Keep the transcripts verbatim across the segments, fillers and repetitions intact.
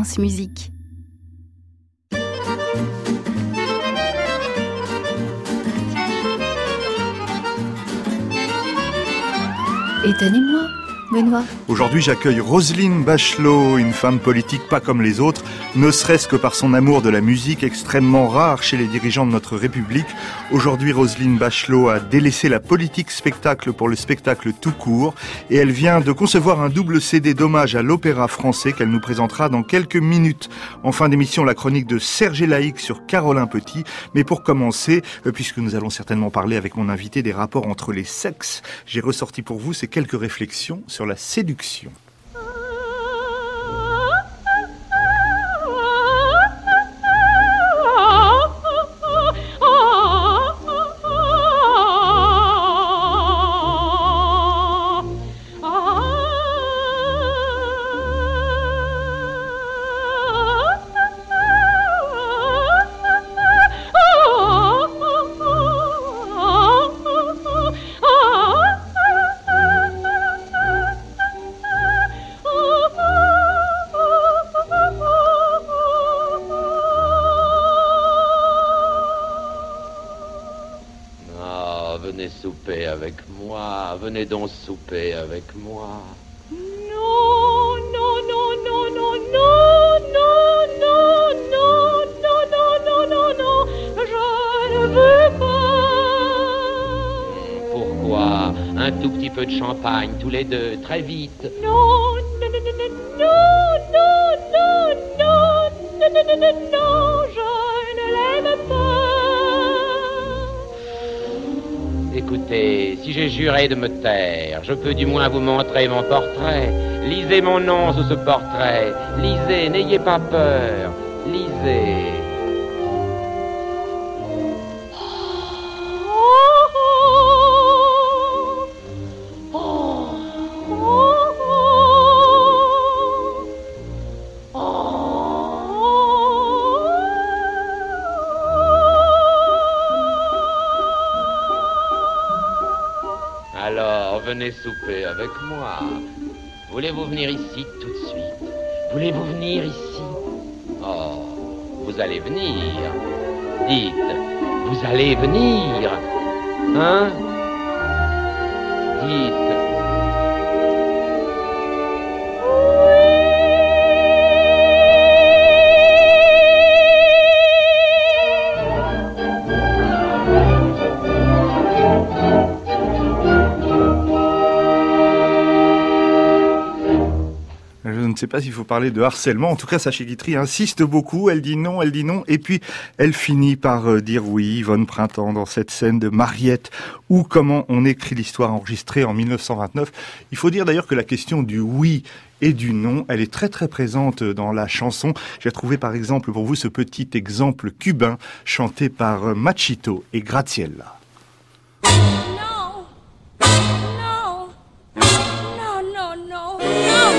France Musique. Étonnez-moi, Benoît. Aujourd'hui, j'accueille Roselyne Bachelot, une femme politique pas comme les autres, ne serait-ce que par son amour de la musique extrêmement rare chez les dirigeants de notre République. Aujourd'hui, Roselyne Bachelot a délaissé la politique spectacle pour le spectacle tout court et elle vient de concevoir un double C D d'hommage à l'opéra français qu'elle nous présentera dans quelques minutes. En fin d'émission, la chronique de Serge Laïc sur Caroline Petit. Mais pour commencer, puisque nous allons certainement parler avec mon invité des rapports entre les sexes, j'ai ressorti pour vous ces quelques réflexions sur la séduction. Souper avec moi, venez donc souper avec moi. Non, non, non, non, non, non, non, non, non, non, non, non, non, non, je ne veux pas. Pourquoi? Un tout petit peu de champagne, tous les deux, très vite. Non, non, non, non, non, non, non, non, non, non, non, non, non, je ne l'aime pas. Écoutez, si j'ai juré de me taire, je peux du moins vous montrer mon portrait. Lisez mon nom sous ce portrait. Lisez, n'ayez pas peur. Lisez. Venez souper avec moi. Voulez-vous venir ici tout de suite? Voulez-vous venir ici? Oh, vous allez venir. Dites, vous allez venir. Hein? Dites. Je ne sais pas s'il faut parler de harcèlement. En tout cas, Sacha Guitry insiste beaucoup. Elle dit non, elle dit non. Et puis, elle finit par dire oui. Yvonne Printemps dans cette scène de Mariette ou comment on écrit l'histoire enregistrée en mille neuf cent vingt-neuf. Il faut dire d'ailleurs que la question du oui et du non, elle est très très présente dans la chanson. J'ai trouvé par exemple pour vous ce petit exemple cubain chanté par Machito et Graciela. Non, non, non, non, non, non.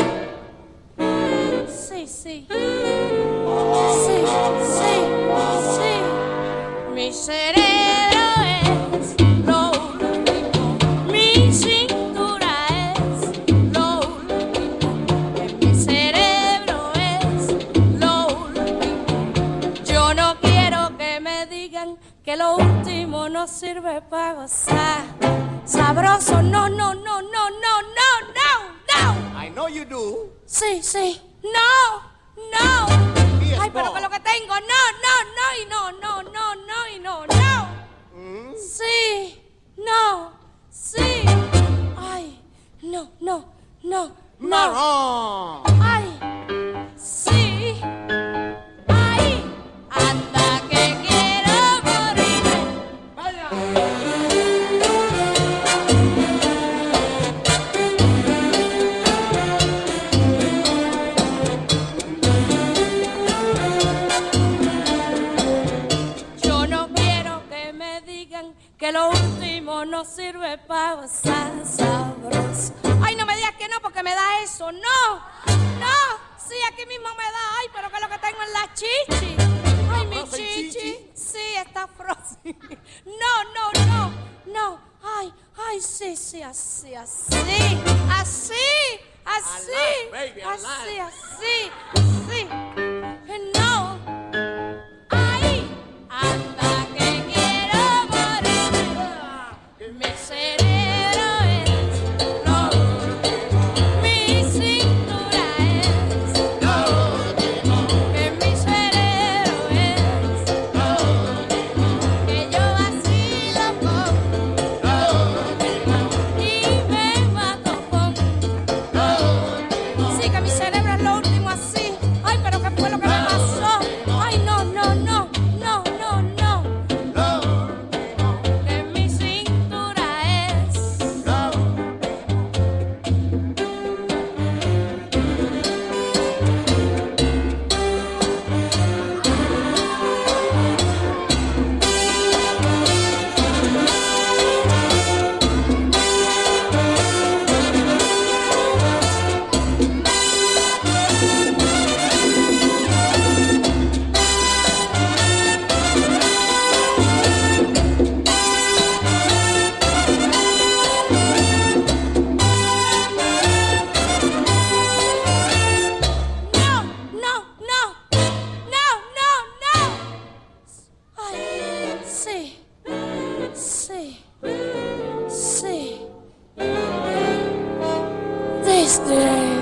Sí, sí, sí, sí, sí. Mi cerebro es lo último, mi cintura es lo último, que mi cerebro es lo último. Yo no quiero que me digan que lo último no sirve para gozar. Sabroso, no, no, no, no, no, no, no, no. I know you do. Sí, sí. No, no. Yes, Ay, pero no. que lo que tengo, no, no, no, y no, no, no, no, y no, no. Mm? Sí, no, sí. Ay, no, no, no, no. Marrón. Ay, sí. Ay, anda que quiero morirme. Vaya. Que lo último no sirve para gozar sabroso. Ay, no me digas que no, porque me da eso. No, no, sí, aquí mismo me da. Ay, pero que lo que tengo en la chichi. Ay, mi chichi. Sí, está frozen. No, no, no, no. Ay, ay, sí, sí, así, así, así, así, Alive, baby, así, alive. así, así. this day.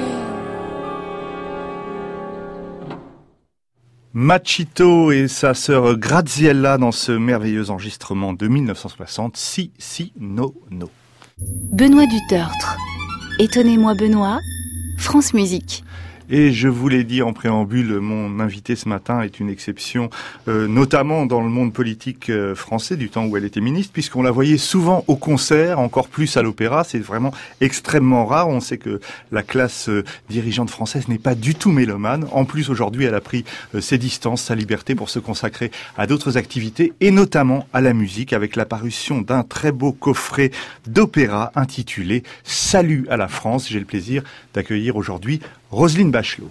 Machito et sa sœur Graziella dans ce merveilleux enregistrement de mille neuf cent soixante, Si, Si, No, No. Benoît Dutertre. Étonnez-moi Benoît, France Musique. Et je vous l'ai dit en préambule, mon invité ce matin est une exception, euh, notamment dans le monde politique euh, français du temps où elle était ministre, puisqu'on la voyait souvent au concert, encore plus à l'opéra. C'est vraiment extrêmement rare. On sait que la classe euh, dirigeante française n'est pas du tout mélomane. En plus, aujourd'hui, elle a pris euh, ses distances, sa liberté pour se consacrer à d'autres activités, et notamment à la musique, avec la parution d'un très beau coffret d'opéra intitulé « Salut à la France ». J'ai le plaisir d'accueillir aujourd'hui Roselyne Bachelot.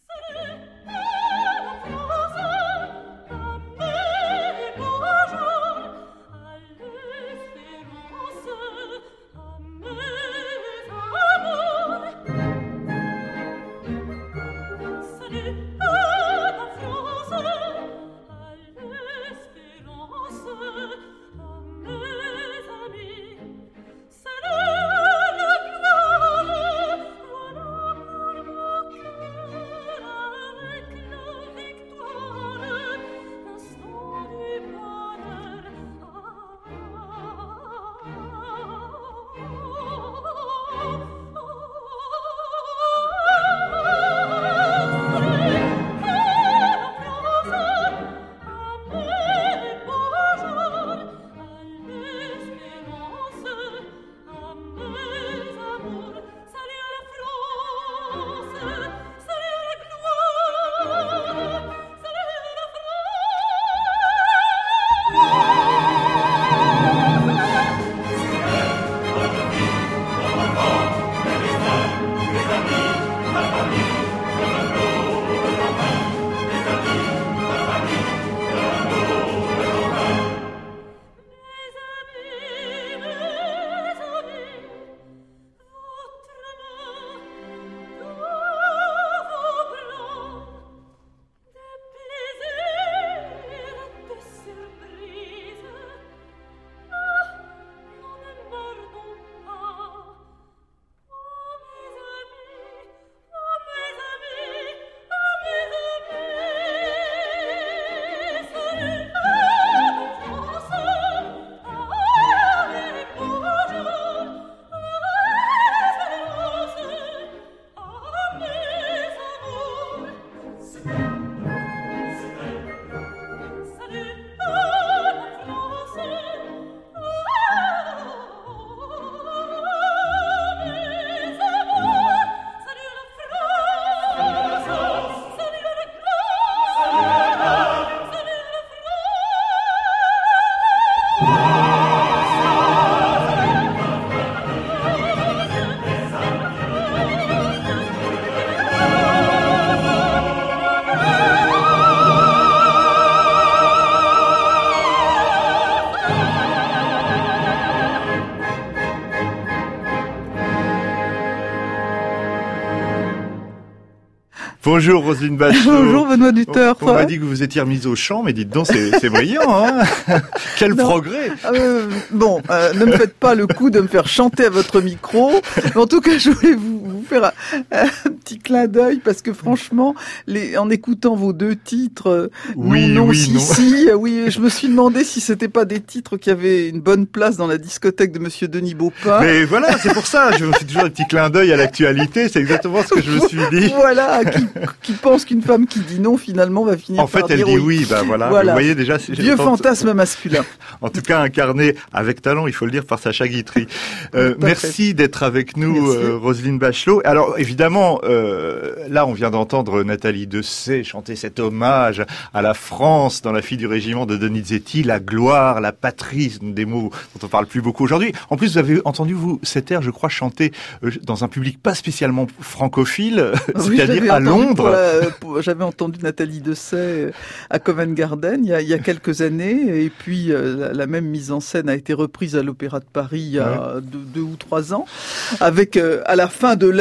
Bonjour Roselyne Bachelot. Bonjour Benoît Dutertre. On, on m'a dit que vous étiez remise au chant, mais dites donc, c'est, c'est brillant, hein. Quel non. progrès. Euh, bon, euh, ne me faites pas le coup de me faire chanter à votre micro. Mais en tout cas, je voulais vous, vous faire un, un petit clin d'œil parce que franchement, les, en écoutant vos deux titres, oui, non, non, oui, si, non. si, oui, je me suis demandé si c'était pas des titres qui avaient une bonne place dans la discothèque de Monsieur Denis Baupin. Mais voilà, c'est pour ça. Je me fais toujours un petit clin d'œil à l'actualité. C'est exactement ce que je me suis dit. Voilà, qui, qui pense qu'une femme qui dit non, finalement, va finir en par fait, dire oui. En fait, elle dit oui. oui. Bah voilà. voilà. Vous voyez déjà. C'est, Vieux fantasme masculin. En tout cas, incarné avec talent, il faut le dire, par Sacha Guitry. Euh, merci d'être avec nous, euh, Roselyne Bachelot. Alors, évidemment, euh, là, on vient d'entendre Nathalie Dessay chanter cet hommage à la France dans La fille du régiment de Donizetti, la gloire, la patrie, des mots dont on parle plus beaucoup aujourd'hui. En plus, vous avez entendu, vous, cet air, je crois, chanter euh, dans un public pas spécialement francophile, oui, c'est-à-dire à Londres. La, pour, j'avais entendu Nathalie Dessay à Covent Garden il y a, il y a quelques années, et puis euh, la, la même mise en scène a été reprise à l'Opéra de Paris il y a ouais. deux, deux ou trois ans, avec euh, à la fin de l'air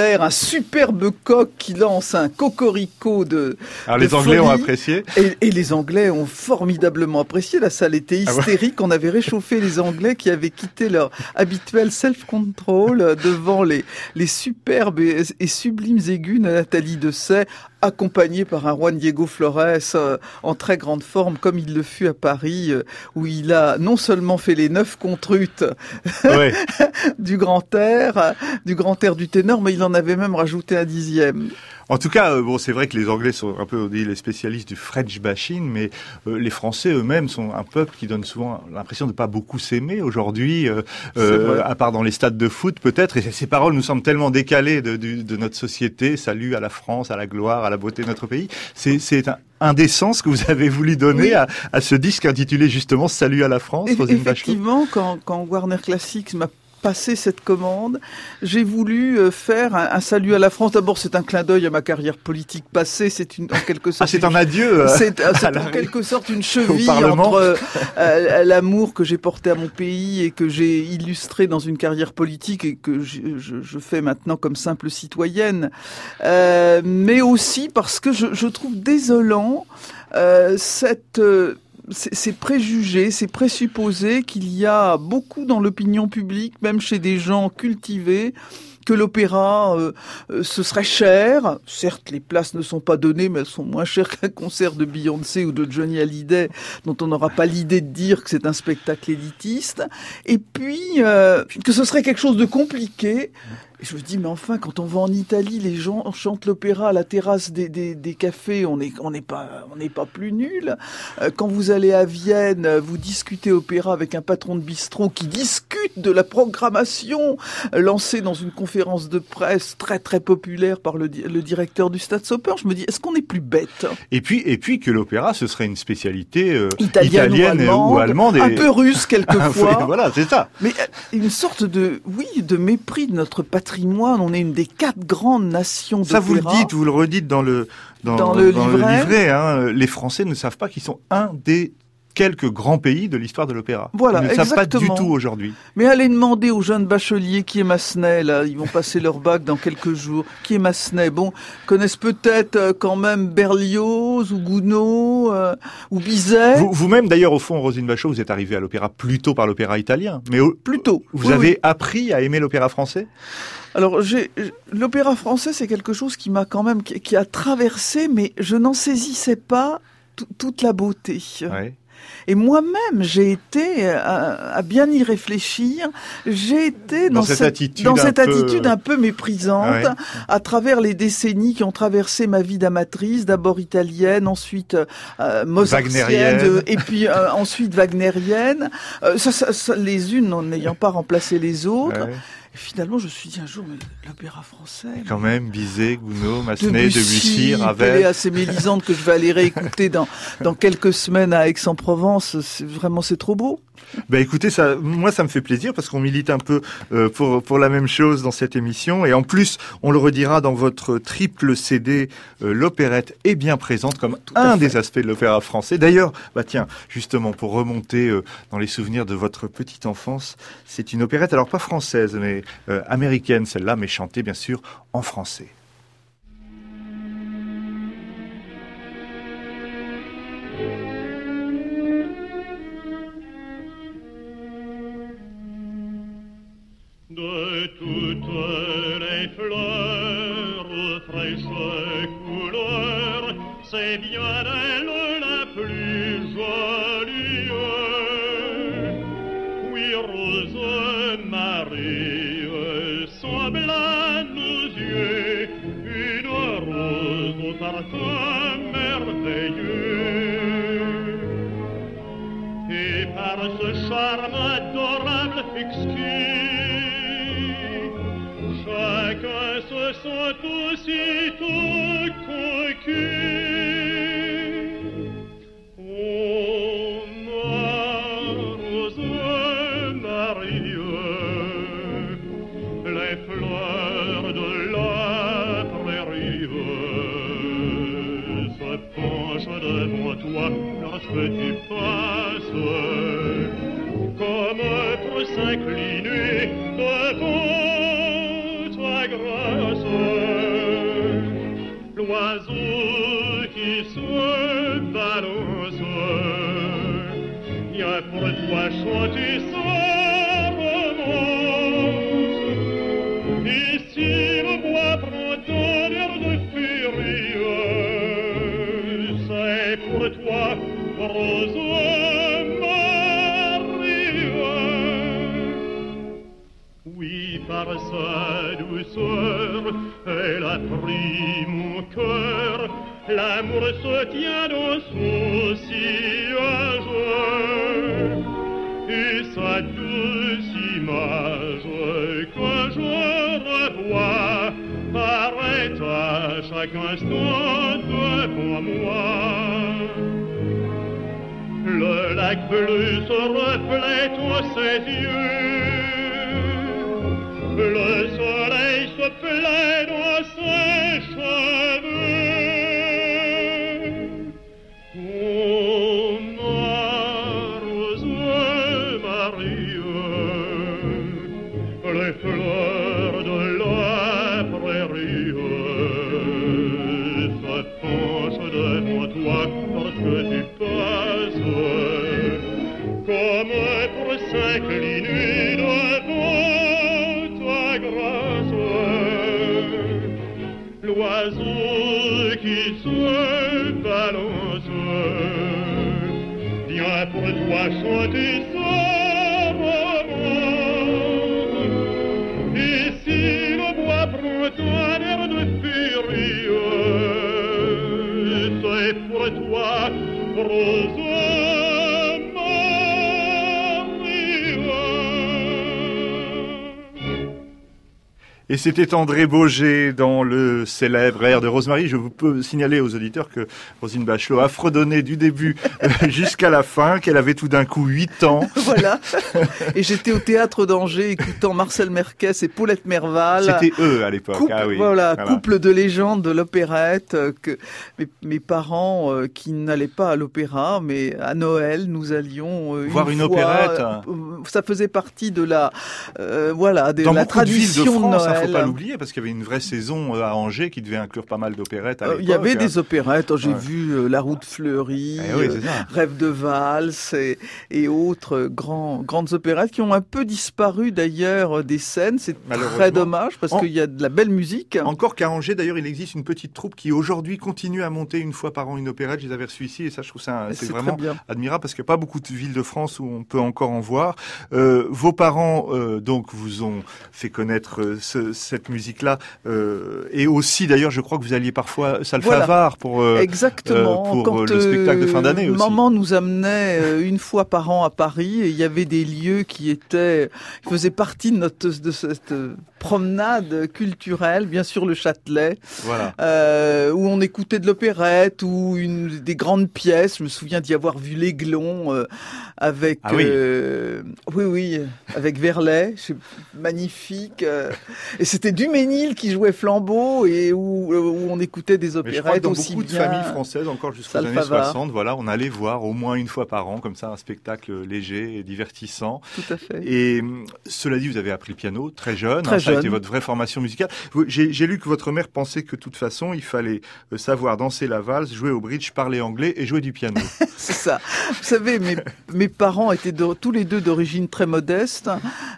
l'air un superbe coq qui lance un cocorico de Alors de les Anglais folie. ont apprécié. Et, et les Anglais ont formidablement apprécié. La salle était Ah ouais. hystérique. On avait réchauffé les Anglais qui avaient quitté leur habituel self-control devant les, les superbes et, et sublimes aigus de Nathalie Dessay, accompagné par un Juan Diego Flores euh, en très grande forme, comme il le fut à Paris, euh, où il a non seulement fait les neuf contrutes Ouais. du grand air, euh, du grand air du ténor, mais il en avait même rajouté un dixième. En tout cas, euh, bon, c'est vrai que les Anglais sont un peu, on dit, les spécialistes du French bashing, mais euh, les Français eux-mêmes sont un peuple qui donne souvent l'impression de pas beaucoup s'aimer aujourd'hui, euh, euh, à part dans les stades de foot peut-être. Et ces paroles nous semblent tellement décalées de, de, de notre société. Salut à la France, à la gloire, à la beauté de notre pays. C'est, c'est un, un des sens que vous avez voulu donner Oui. à, à ce disque intitulé justement Salut à la France, Et- Roselyne Bachelot. Effectivement, quand, quand Warner Classics m'a passé cette commande, j'ai voulu euh, faire un, un salut à la France. D'abord, c'est un clin d'œil à ma carrière politique passée. C'est une, en quelque sorte. Ah, c'est une- un adieu. euh, C'est, euh, c'est à la- en quelque sorte une cheville Parlement. entre euh, euh, l'amour que j'ai porté à mon pays et que j'ai illustré dans une carrière politique et que je, je, je fais maintenant comme simple citoyenne. Euh, mais aussi parce que je, je trouve désolant euh, cette... euh, ces ces préjugés, ces présupposés qu'il y a beaucoup dans l'opinion publique, même chez des gens cultivés, que l'opéra, euh, euh, ce serait cher. Certes, les places ne sont pas données, mais elles sont moins chères qu'un concert de Beyoncé ou de Johnny Hallyday, dont on n'aura pas l'idée de dire que c'est un spectacle élitiste. Et puis, euh, que ce serait quelque chose de compliqué. Et je me dis, mais enfin, quand on va en Italie, les gens chantent l'opéra à la terrasse des, des, des cafés, on n'est on n'est pas, on n'est pas plus nul. Euh, quand vous allez à Vienne, vous discutez opéra avec un patron de bistrot qui discute de la programmation euh, lancée dans une conférence de presse très très populaire par le, di- le directeur du Staatsoper. Je me dis, est-ce qu'on est plus bête? Et puis, et puis que l'opéra, ce serait une spécialité euh, Italienne, italienne ou allemande, ou allemande. un et- peu russe quelquefois. Voilà, c'est ça. Mais euh, une sorte de, oui, de mépris de notre patrimoine. On est une des quatre grandes nations d'opéra. Ça, vous le dites, vous le redites dans le, dans, Dans le livret. livret, hein. Les Français ne savent pas qu'ils sont un des quelques grands pays de l'histoire de l'opéra. Voilà, Ils ne le savent pas du exactement. tout aujourd'hui. Mais allez demander aux jeunes bacheliers qui est Massenet, là, ils vont passer leur bac dans quelques jours. Qui est Massenet? Bon, connaissent peut-être euh, quand même Berlioz ou Gounod euh, ou Bizet. Vous, vous-même, d'ailleurs, au fond, Roselyne Bachelot, vous êtes arrivée à l'opéra plutôt par l'opéra italien. Mais au- Plutôt. vous Oui, avez oui. appris à aimer l'opéra français? Alors, j'ai, l'opéra français, c'est quelque chose qui m'a quand même, qui, qui a traversé, mais je n'en saisissais pas t- toute la beauté. Ouais. Et moi-même, j'ai été, à, à bien y réfléchir, j'ai été Dans dans, cette attitude dans un cette peu- attitude un peu méprisante, Ouais. à travers les décennies qui ont traversé ma vie d'amatrice, d'abord italienne, ensuite euh, mozartienne, Wagnérienne. euh, et puis euh, ensuite wagnérienne, euh, ça, ça, ça, les unes en n'ayant pas remplacé les autres. Ouais. Et finalement, je me suis dit un jour, mais l'opéra français... Quand même, Bizet, Gounod, Massenet, Debussy, Elle est Ravel. assez mélisante que je vais aller réécouter dans, dans quelques semaines à Aix-en-Provence. C'est vraiment, c'est trop beau. Ben écoutez, ça, moi ça me fait plaisir parce qu'on milite un peu euh, pour pour la même chose dans cette émission et en plus on le redira dans votre triple C D, euh, l'opérette est bien présente comme un des aspects de l'opéra français. D'ailleurs, bah tiens, justement pour remonter euh, dans les souvenirs de votre petite enfance, c'est une opérette alors pas française mais euh, américaine celle-là, mais chantée bien sûr en français. De toutes les fleurs, fraîches couleurs, c'est bien elle la plus jolie. Oui, Rose Marie semble à nos yeux une rose au parfum merveilleux. Et par ce charme adorable exquis, chacun se sent aussitôt conquis. Oh, ma Rose Marie, les fleurs de la prairie se penchent devant toi lorsque tu passes, comme pour s'incliner devant ta grâce. L'oiseau qui se balance, vient pour toi chanter sa romance. Ici le bois prend un air de furieux, c'est pour toi, Rose Maria. Oui, par sa douceur, elle a pris mon cœur, l'amour se tient dans son sillage, et sa douce image que je revois paraît à chaque instant devant moi. Le lac bleu se reflète en ses yeux, le soleil se plaît dans ses cheveux. Oh, ma Rose Marie, les fleurs de la prairie se penchent devant toi parce que tu passes, comme pour s'incliner devant ta grâce. L'oiseau qui se balance vient pour toi chanter sa romance. Et si le bois prend un air de furieux, c'est pour toi, Rose Maria. Et c'était André Boget dans le célèbre air de Rosemary. Je vous peux signaler aux auditeurs que Roselyne Bachelot a fredonné du début jusqu'à la fin, qu'elle avait tout d'un coup huit ans. Voilà. Et j'étais au Théâtre d'Angers écoutant Marcel Merquès et Paulette Merval. C'était eux à l'époque. Couple, ah oui. Voilà, voilà, couple de légendes de l'opérette. Euh, que mes, mes parents euh, qui n'allaient pas à l'opéra, mais à Noël, nous allions euh, voir une, une fois, opérette. Euh, ça faisait partie de la, euh, voilà, de Dans la beaucoup de villes tradition de de, France, Noël. Faut pas l'oublier parce qu'il y avait une vraie saison à Angers qui devait inclure pas mal d'opérettes à l'époque. Il y avait des opérettes, j'ai ouais. vu euh, La Route fleurie, eh oui, c'est ça. euh, Rêve de valse et, et autres grands, grandes opérettes qui ont un peu disparu d'ailleurs des scènes. C'est très dommage parce en, qu'il y a de la belle musique. Encore qu'à Angers d'ailleurs il existe une petite troupe qui aujourd'hui continue à monter une fois par an une opérette. Je les avais reçus ici et ça je trouve ça c'est, c'est vraiment admirable parce qu'il n'y a pas beaucoup de villes de France où on peut encore en voir. Euh, vos parents euh, donc vous ont fait connaître euh, ce, cette musique-là euh, et aussi d'ailleurs je crois que vous alliez parfois salle voilà. Favard pour euh, exactement euh, pour quand, le spectacle de fin d'année aussi. Maman nous amenait euh, une fois par an à Paris et il y avait des lieux qui étaient qui faisaient partie de notre de cette promenade culturelle, bien sûr le Châtelet, voilà. euh, où on écoutait de l'opérette ou une des grandes pièces. Je me souviens d'y avoir vu l'Aiglon euh, avec ah oui. Euh, oui oui avec Verlet, magnifique. Euh, et c'était Duménil qui jouait Flambeau et où, où on écoutait des opérettes. Mais je crois que dans aussi beaucoup bien. de familles françaises, encore jusqu'aux années soixante, voilà, on allait voir au moins une fois par an comme ça un spectacle léger et divertissant. Tout à fait. Et cela dit, vous avez appris le piano très jeune. Très hein, jeune. Ça a été votre vraie formation musicale. J'ai, j'ai lu que votre mère pensait que de toute façon, il fallait savoir danser la valse, jouer au bridge, parler anglais et jouer du piano. C'est ça. Vous savez, mes, mes parents étaient de, tous les deux d'origine très modeste.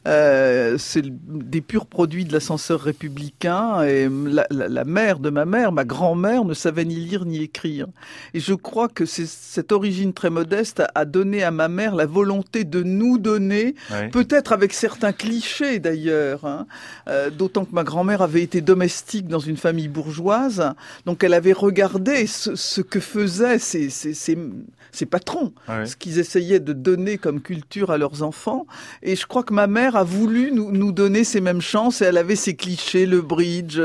Euh, c'est des purs produits de l'ascenseur républicain. Et la, la, la mère de ma mère, ma grand-mère, ne savait ni lire ni écrire. Et je crois que c'est, cette origine très modeste a, a donné à ma mère la volonté de nous donner, ouais. peut-être avec certains clichés d'ailleurs, hein, euh, d'autant que ma grand-mère avait été domestique dans une famille bourgeoise, donc elle avait regardé ce, ce que faisaient ces, ces, ces, ces patrons, ouais. ce qu'ils essayaient de donner comme culture à leurs enfants. Et je crois que ma mère a voulu nous, nous donner ces mêmes chances et elle avait ces clichés, le bridge,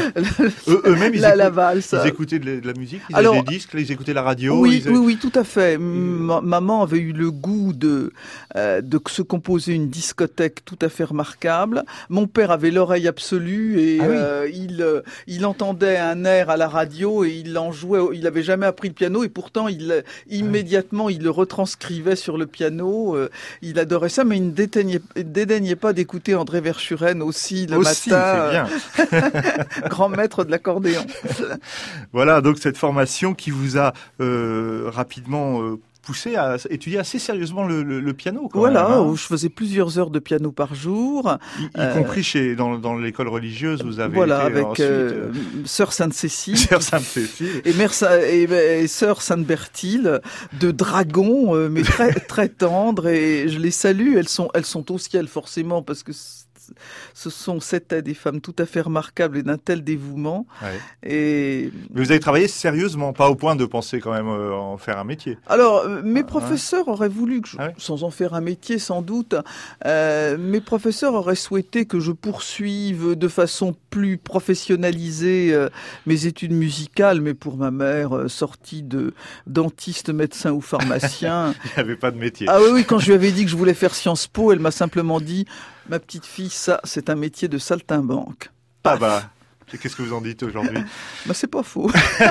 Eux, eux-mêmes, la, ils, la écoute, valse. Ils écoutaient de la, de la musique, ils Alors, avaient des disques, ils écoutaient la radio. Oui, ils avaient... oui, oui, tout à fait. Ma, maman avait eu le goût de, euh, de se composer une discothèque tout à fait remarquable. Mon père avait l'oreille absolue et ah oui. euh, il, euh, il entendait un air à la radio et il en jouait. Il n'avait jamais appris le piano et pourtant, il, immédiatement, il le retranscrivait sur le piano. Euh, il adorait ça, mais il ne dédaignait, dédaignait pas d'écouter André Verschuren aussi le aussi, Merci, c'est bien. Grand maître de l'accordéon. Voilà, donc cette formation qui vous a euh, rapidement euh, poussé à étudier assez sérieusement le, le, le piano. Quand voilà, même, hein. où je faisais plusieurs heures de piano par jour. Y, y euh, compris chez, dans, dans l'école religieuse, vous avez voilà, été avec ensuite... euh, Sœur Sainte-Cécile. Sœur Sainte-Cécile. Et, Mère Sa- et, et Sœur Sainte-Berthilde, de dragons, euh, mais très, très tendres, et je les salue. Elles sont, elles sont au ciel, forcément, parce que ce sont c'était des femmes tout à fait remarquables et d'un tel dévouement. Ouais. Et mais vous avez travaillé sérieusement, pas au point de penser quand même euh, en faire un métier. alors, euh, mes ah, professeurs auraient voulu que je, ah, ouais. sans en faire un métier sans doute, euh, mes professeurs auraient souhaité que je poursuive de façon plus professionnalisée euh, mes études musicales, mais pour ma mère, euh, sortie de dentiste, médecin ou pharmacien. Il n'y avait pas de métier. Ah oui, oui, quand je lui avais dit que je voulais faire Sciences Po, elle m'a simplement dit: ma petite fille, ça, c'est un métier de saltimbanque. Ah bah, qu'est-ce que vous en dites aujourd'hui? Bah, c'est pas faux.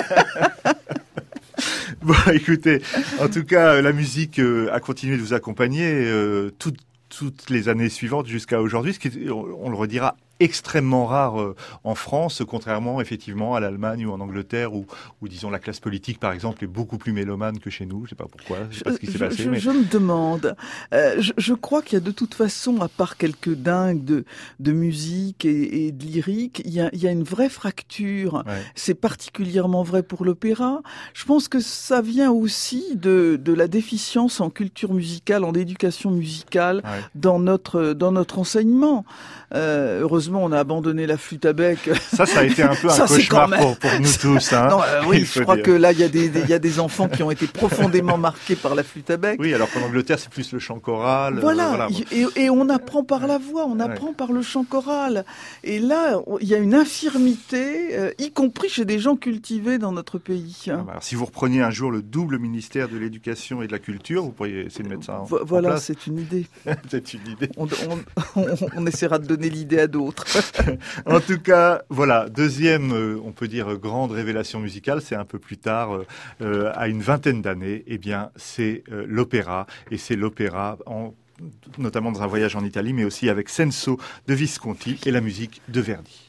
Bon, écoutez, en tout cas, la musique euh, a continué de vous accompagner euh, toutes, toutes les années suivantes jusqu'à aujourd'hui, ce qui est, on, on le redira, extrêmement rare euh, en France, contrairement effectivement à l'Allemagne ou en Angleterre, où, où disons la classe politique par exemple est beaucoup plus mélomane que chez nous. Je sais pas pourquoi, je sais pas ce qui s'est je, passé. Je, mais... je me demande. Euh, je, je crois qu'il y a de toute façon, à part quelques dingues de, de musique et, et de lyrique, il y a, il y a une vraie fracture. Ouais. C'est particulièrement vrai pour l'opéra. Je pense que ça vient aussi de, de la déficience en culture musicale, en éducation musicale, Ouais. dans notre dans notre enseignement. Euh, heureusement, on a abandonné la flûte à bec. Ça, ça a été un peu un Ça, c'est cauchemar quand même- pour, pour nous tous. Hein, Non, euh, oui, il je faut crois dire. que là, il y a des, des- il y a des enfants qui ont été profondément marqués par la flûte à bec. Oui, alors qu'en Angleterre, c'est plus le chant choral. euh, Voilà, voilà. et, et on apprend par la voix, on apprend par le chant choral. Et là, on- il y a une infirmité, euh, y compris chez des gens cultivés dans notre pays. Ah hein. bah, alors, si vous repreniez un jour le double ministère de l'Éducation et de la Culture, vous pourriez essayer de mettre ça en, Vo- en voilà, place. c'est une idée. C'est une idée. On, on- on- on essaiera de donner l'idée à d'autres. En tout cas, voilà, deuxième, euh, on peut dire, grande révélation musicale, c'est un peu plus tard, euh, euh, à une vingtaine d'années, eh bien, c'est euh, l'opéra, et c'est l'opéra, en, notamment dans un voyage en Italie, mais aussi avec Senso de Visconti et la musique de Verdi.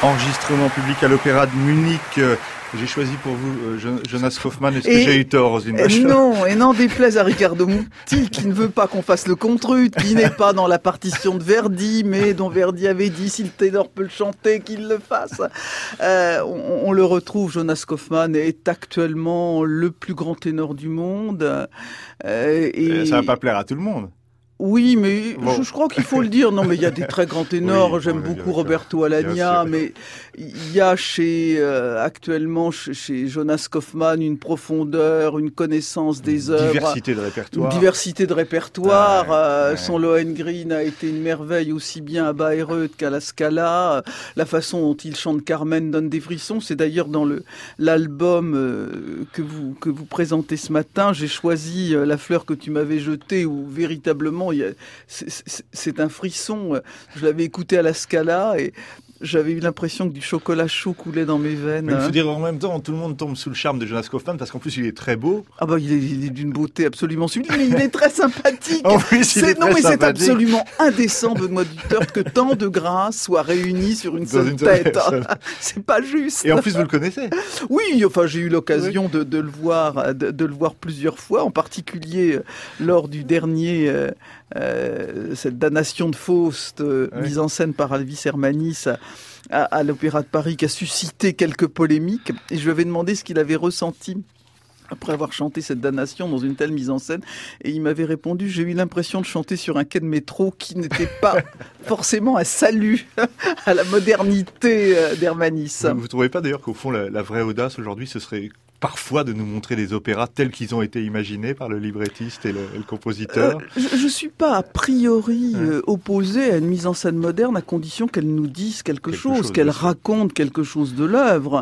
Enregistrement public à l'Opéra de Munich. J'ai choisi pour vous euh, Jonas Kaufmann. Est-ce que Et- j'ai eu tort, Roselyne Et Bachelot? non, et n'en déplaise à Riccardo Muti, qui ne veut pas qu'on fasse le contrut, qui n'est pas dans la partition de Verdi, mais dont Verdi avait dit, si le ténor peut le chanter, qu'il le fasse. Euh, on, on le retrouve, Jonas Kaufmann est actuellement le plus grand ténor du monde. Euh, et... Euh, Ça va pas plaire à tout le monde. Oui, mais Bon. je, je crois qu'il faut le dire. Non, mais il y a des très grands ténors. Oui, J'aime oui, bien beaucoup sûr. Roberto Bien Alagna, sûr. mais il y a chez euh, actuellement chez, chez Jonas Kaufmann une profondeur, une connaissance des œuvres, Diversité de une répertoire. diversité de répertoire. Ouais, euh, ouais. Son Lohengrin a été une merveille aussi bien à Bayreuth qu'à la Scala. La façon dont il chante Carmen donne des frissons. C'est d'ailleurs dans le l'album euh, que vous que vous présentez ce matin. J'ai choisi euh, La fleur que tu m'avais jetée, où véritablement il y a, c'est, c'est, c'est un frisson. Je l'avais écouté à la Scala et j'avais eu l'impression que du chocolat chaud coulait dans mes veines. Mais il faut dire en même temps, tout le monde tombe sous le charme de Jonas Kaufmann parce qu'en plus il est très beau. Ah bah il est, il est d'une beauté absolument sublime, mais il est très sympathique. En plus, il C'est- est non très mais c'est sympathique. absolument indécent, Benoît Duterte, que tant de grâce soient réunis sur une Dans seule une seule tête. personne. C'est pas juste. Et en plus, vous le connaissez. Oui, enfin j'ai eu l'occasion de, de le voir, de, de le voir plusieurs fois, en particulier euh, lors du dernier, euh, euh, cette damnation de Faust, euh, Ouais. mise en scène par Alvis Hermanis à, à, à l'Opéra de Paris, qui a suscité quelques polémiques. Et je lui avais demandé ce qu'il avait ressenti après avoir chanté cette damnation dans une telle mise en scène. Et il m'avait répondu: j'ai eu l'impression de chanter sur un quai de métro qui n'était pas forcément un salut à la modernité euh, d'Hermanis. Vous ne trouvez pas d'ailleurs qu'au fond, la, la vraie audace aujourd'hui, ce serait parfois de nous montrer des opéras tels qu'ils ont été imaginés par le librettiste et le, et le compositeur? Euh, je ne suis pas a priori euh, opposé à une mise en scène moderne à condition qu'elle nous dise quelque, Quelque chose, chose, qu'elle bien sûr. raconte quelque chose de l'œuvre.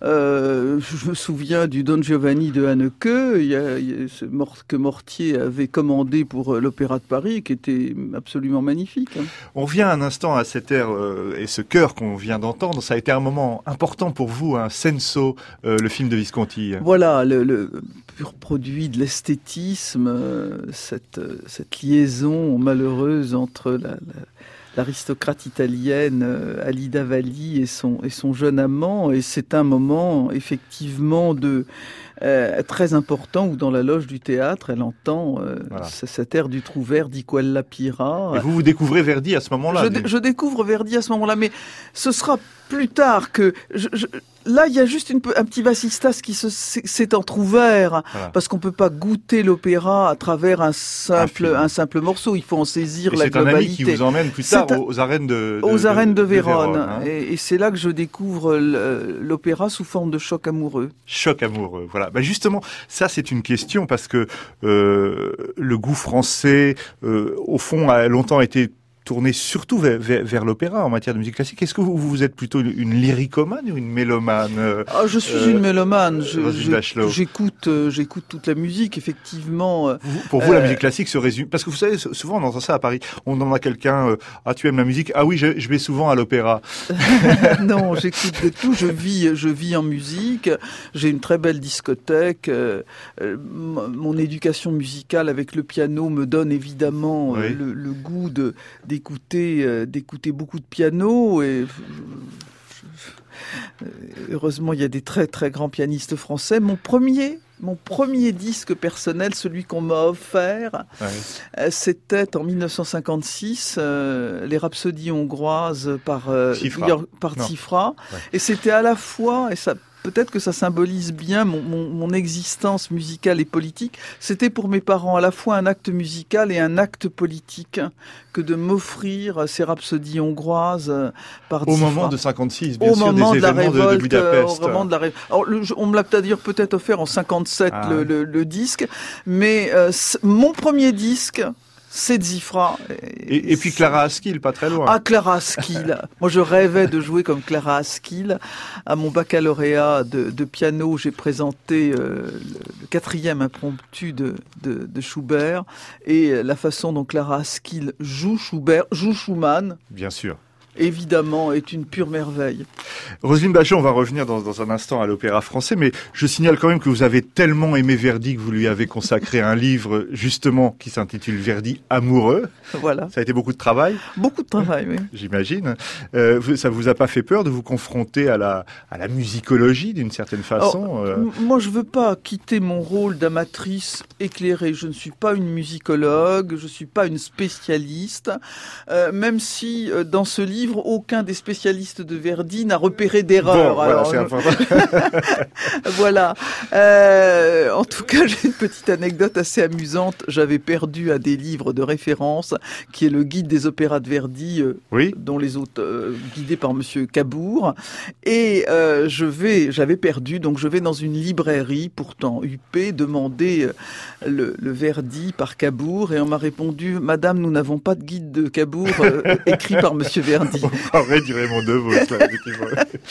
Euh, je me souviens du Don Giovanni de Haneke, il y a, il y a ce mort, que Mortier avait commandé pour euh, l'Opéra de Paris, qui était absolument magnifique. hein. On revient un instant à cet air euh, et ce chœur qu'on vient d'entendre. Ça a été un moment important pour vous, un Senso, euh, le film de Visconti. Voilà, le, le pur produit de l'esthétisme, euh, cette, euh, cette liaison malheureuse entre la, la- l'aristocrate italienne euh, Alida Valli et son, et son jeune amant. Et c'est un moment effectivement de, euh, très important où dans la loge du théâtre, elle entend euh, Voilà. c- cet air du Trouvert, di quella pira. Et vous, vous découvrez Verdi à ce moment-là. Je, dé- je découvre Verdi à ce moment-là, mais ce sera plus tard que... Je, je- là, il y a juste une, pe- un petit vasistas qui se, s'est s'est entrouvert, Voilà. parce qu'on peut pas goûter l'opéra à travers un simple, film. un simple morceau. Il faut en saisir Et la c'est un ami qui globalité. vous emmène plus C'est tard un- aux arènes de, de- Aux arènes de Vérone. hein. Et, et c'est là que je découvre le- l'opéra sous forme de choc amoureux. Choc amoureux, voilà. Bah justement, ça c'est une question parce que euh, le goût français, euh, au fond, a longtemps été tourné surtout vers, vers, vers l'opéra en matière de musique classique. Est-ce que vous, vous êtes plutôt une, une lyricomane ou une mélomane euh, Ah, je suis Euh, une mélomane. Je- Roselyne je- Bachelot. J'écoute, euh, j'écoute toute la musique, effectivement. euh, vous- Pour vous, la Euh, musique classique se résume... Parce que vous savez, souvent on entend ça à Paris. On demande à quelqu'un euh, ah, tu aimes la musique? Ah oui, je, je vais souvent à l'opéra. Non, j'écoute de tout. Je vis, je vis en musique. J'ai une très belle discothèque. Euh, euh, m- mon éducation musicale avec le piano me donne évidemment euh, Oui. le, le goût de d'écouter, euh, d'écouter beaucoup de piano. Et euh, heureusement, il y a des très très grands pianistes français. Mon premier, mon premier disque personnel, celui qu'on m'a offert, Ouais. euh, c'était en mille neuf cent cinquante-six, euh, les Rhapsodies hongroises par euh, Tsifra. Georg- par Non. Tsifra. Ouais. Et c'était à la fois, et ça peut-être que ça symbolise bien mon, mon, mon existence musicale et politique, c'était pour mes parents à la fois un acte musical et un acte politique que de m'offrir ces Rhapsodies hongroises euh, par Au Tsifra. moment de cinquante-six, bien Au sûr, moment des de la événements de, de révolte, Budapest. au moment de la ré- Alors, le- on me l'a peut-être peut-être offert en cinquante-sept Ah le, ouais. le, le disque, mais euh, c- mon premier disque, c'est Tsifra. Et, et puis Clara Askill, pas très loin. Ah, Clara Askill. Moi, je rêvais de jouer comme Clara Askill. À mon baccalauréat de, de piano, j'ai présenté euh, le, le quatrième impromptu de, de, de Schubert. Et la façon dont Clara Askill joue Schubert, joue Schumann, Bien sûr. évidemment, est une pure merveille. Roselyne Bachelot, on va revenir dans, dans un instant à l'opéra français, mais je signale quand même que vous avez tellement aimé Verdi que vous lui avez consacré un livre, justement, qui s'intitule Verdi amoureux. Voilà. Ça a été beaucoup de travail. Beaucoup de travail, oui. J'imagine. Euh, vous- ça vous a pas fait peur de vous confronter à la, à la musicologie d'une certaine façon? Alors, euh m- Moi, je veux pas quitter mon rôle d'amatrice éclairée. Je ne suis pas une musicologue, je suis pas une spécialiste, euh, même si euh, dans ce livre, aucun des spécialistes de Verdi n'a repéré d'erreur. Bon, voilà, Alors, c'est euh, important. voilà. Euh, en tout cas, j'ai une petite anecdote assez amusante. J'avais perdu un des livres de référence, qui est le guide des opéras de Verdi, euh, Oui. dont les auteurs, euh, guidé par Monsieur Cabourg. Et euh, je vais, j'avais perdu, donc je vais dans une librairie, pourtant huppée, demander euh, le, le Verdi par Cabourg, et on m'a répondu: Madame, nous n'avons pas de guide de Cabourg euh, écrit par Monsieur Verdi. On va du Raymond DeVos, là, effectivement.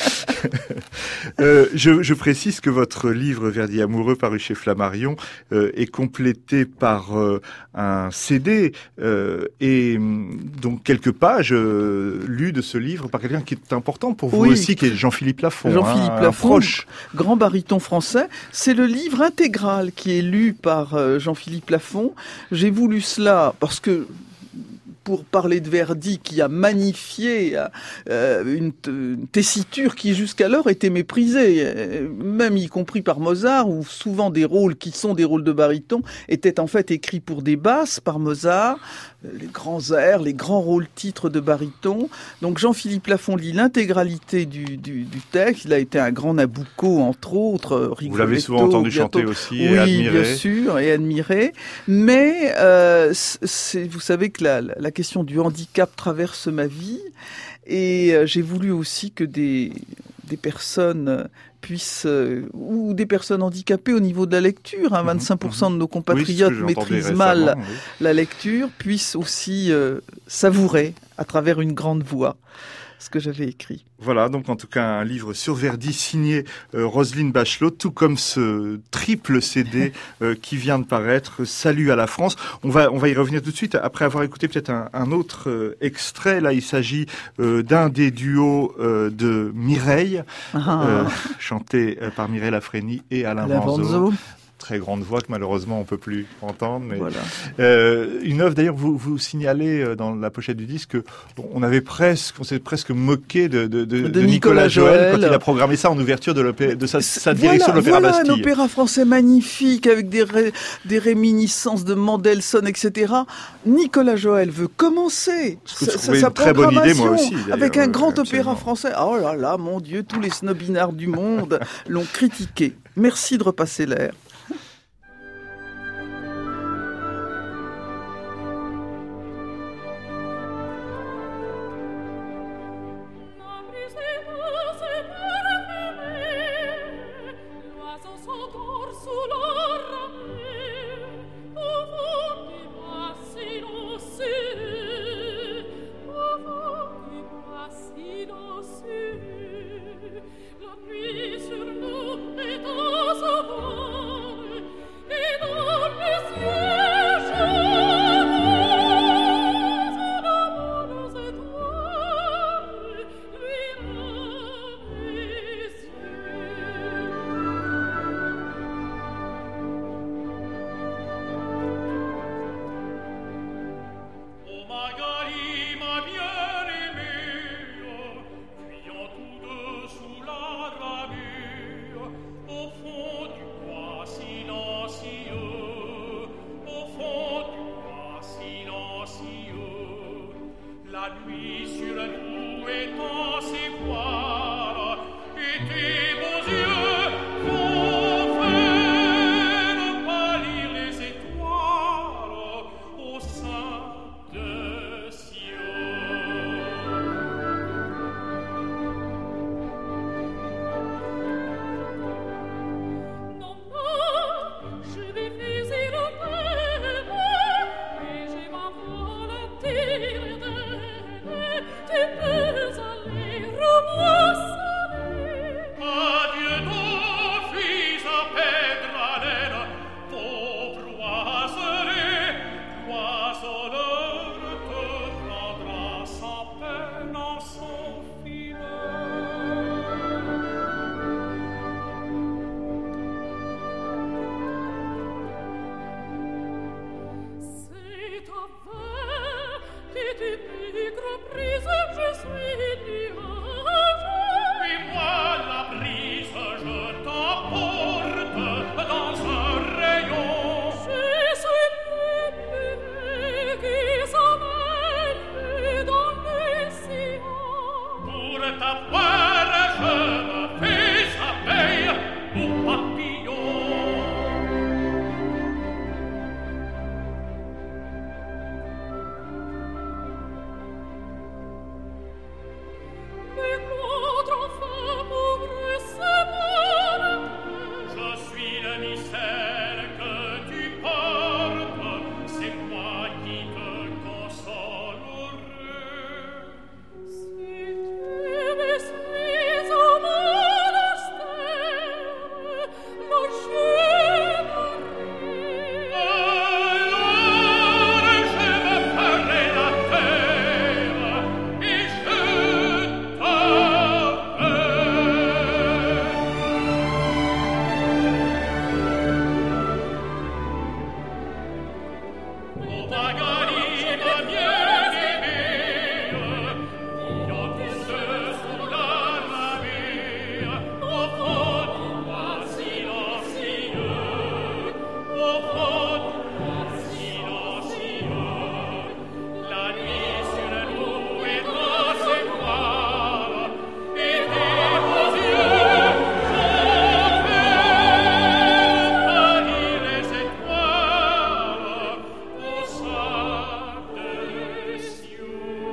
euh, je, je précise que votre livre Verdi amoureux, paru chez Flammarion, euh, est complété par euh, un C D euh, et hum, donc quelques pages euh, lues de ce livre par quelqu'un qui est important pour vous Oui. aussi, qui est Jean-Philippe Lafont. Jean-Philippe hein, un Lafont, proche. grand baryton français. C'est le livre intégral qui est lu par euh, Jean-Philippe Lafont. J'ai voulu cela parce que, pour parler de Verdi, qui a magnifié euh, une, t- une tessiture qui jusqu'alors était méprisée, euh, même y compris par Mozart, où souvent des rôles qui sont des rôles de baryton étaient en fait écrits pour des basses par Mozart, euh, les grands airs, les grands rôles titres de baryton. Donc Jean-Philippe Lafont lit l'intégralité du, du, du texte. Il a été un grand Nabucco, entre autres. euh, Vous l'avez Rigoletto, souvent entendu bientôt- chanter aussi oui, et admirer. bien sûr, et admiré. Mais euh, c'est, vous savez que la, la question du handicap traverse ma vie, et euh, j'ai voulu aussi que des, des personnes puissent, euh, ou des personnes handicapées au niveau de la lecture, hein, vingt-cinq pour cent de nos Oui, compatriotes c'est ce que j'entendais maîtrisent récemment, mal oui. la lecture, puissent aussi euh, savourer à travers une grande voix ce que j'avais écrit. Voilà, donc en tout cas un livre sur Verdi signé euh, Roselyne Bachelot, tout comme ce triple C D euh, qui vient de paraître, Salut à la France. On va on va y revenir tout de suite après avoir écouté peut-être un, un autre euh, extrait. Là, il s'agit euh, d'un des duos euh, de Mireille, Ah, euh, chanté euh, par Mireille Lafreni et Alain la Vanzo. Vanzo, Très grande voix que malheureusement on peut plus entendre, mais voilà. euh, une œuvre d'ailleurs, vous vous signalez euh, dans la pochette du disque que on avait presque, on s'est presque moqué de, de, de, de Nicolas Joël quand il a programmé ça en ouverture de, l'opé- de sa, sa direction Voilà, de l'Opéra voilà Bastille. un opéra français magnifique avec des, ré- des réminiscences de Mendelssohn, et cetera. Nicolas Joël veut commencer Ce que je sa- trouvais sa une très bonne idée, moi programmation aussi, d'ailleurs, avec un euh, grand absolument. opéra français. Oh là là, mon Dieu, tous les snobinards du monde l'ont critiqué. Merci de repasser l'air. L'oiseau s'endort sous l'oreiller, au vent qui passe innocent, au vent qui passe innocent. La nuit sur nous est ensoleillée, et dans les cieux joyeuses, de bonnes étoiles lui rendent les yeux. émissaire que tu portes, c'est moi qui te consolerai. Si tu me suis au monastère, moi je mourrai. Alors je me ferai la terre et je t'appelle. Oh magari ma bien-aimée, io ti sous la mia, au fond du bois silencieux, au fond du bois silencieux, la nuit sur nous est grosse et noire, et des beaux yeux j'en fais pâlir les étoiles au sein des cieux.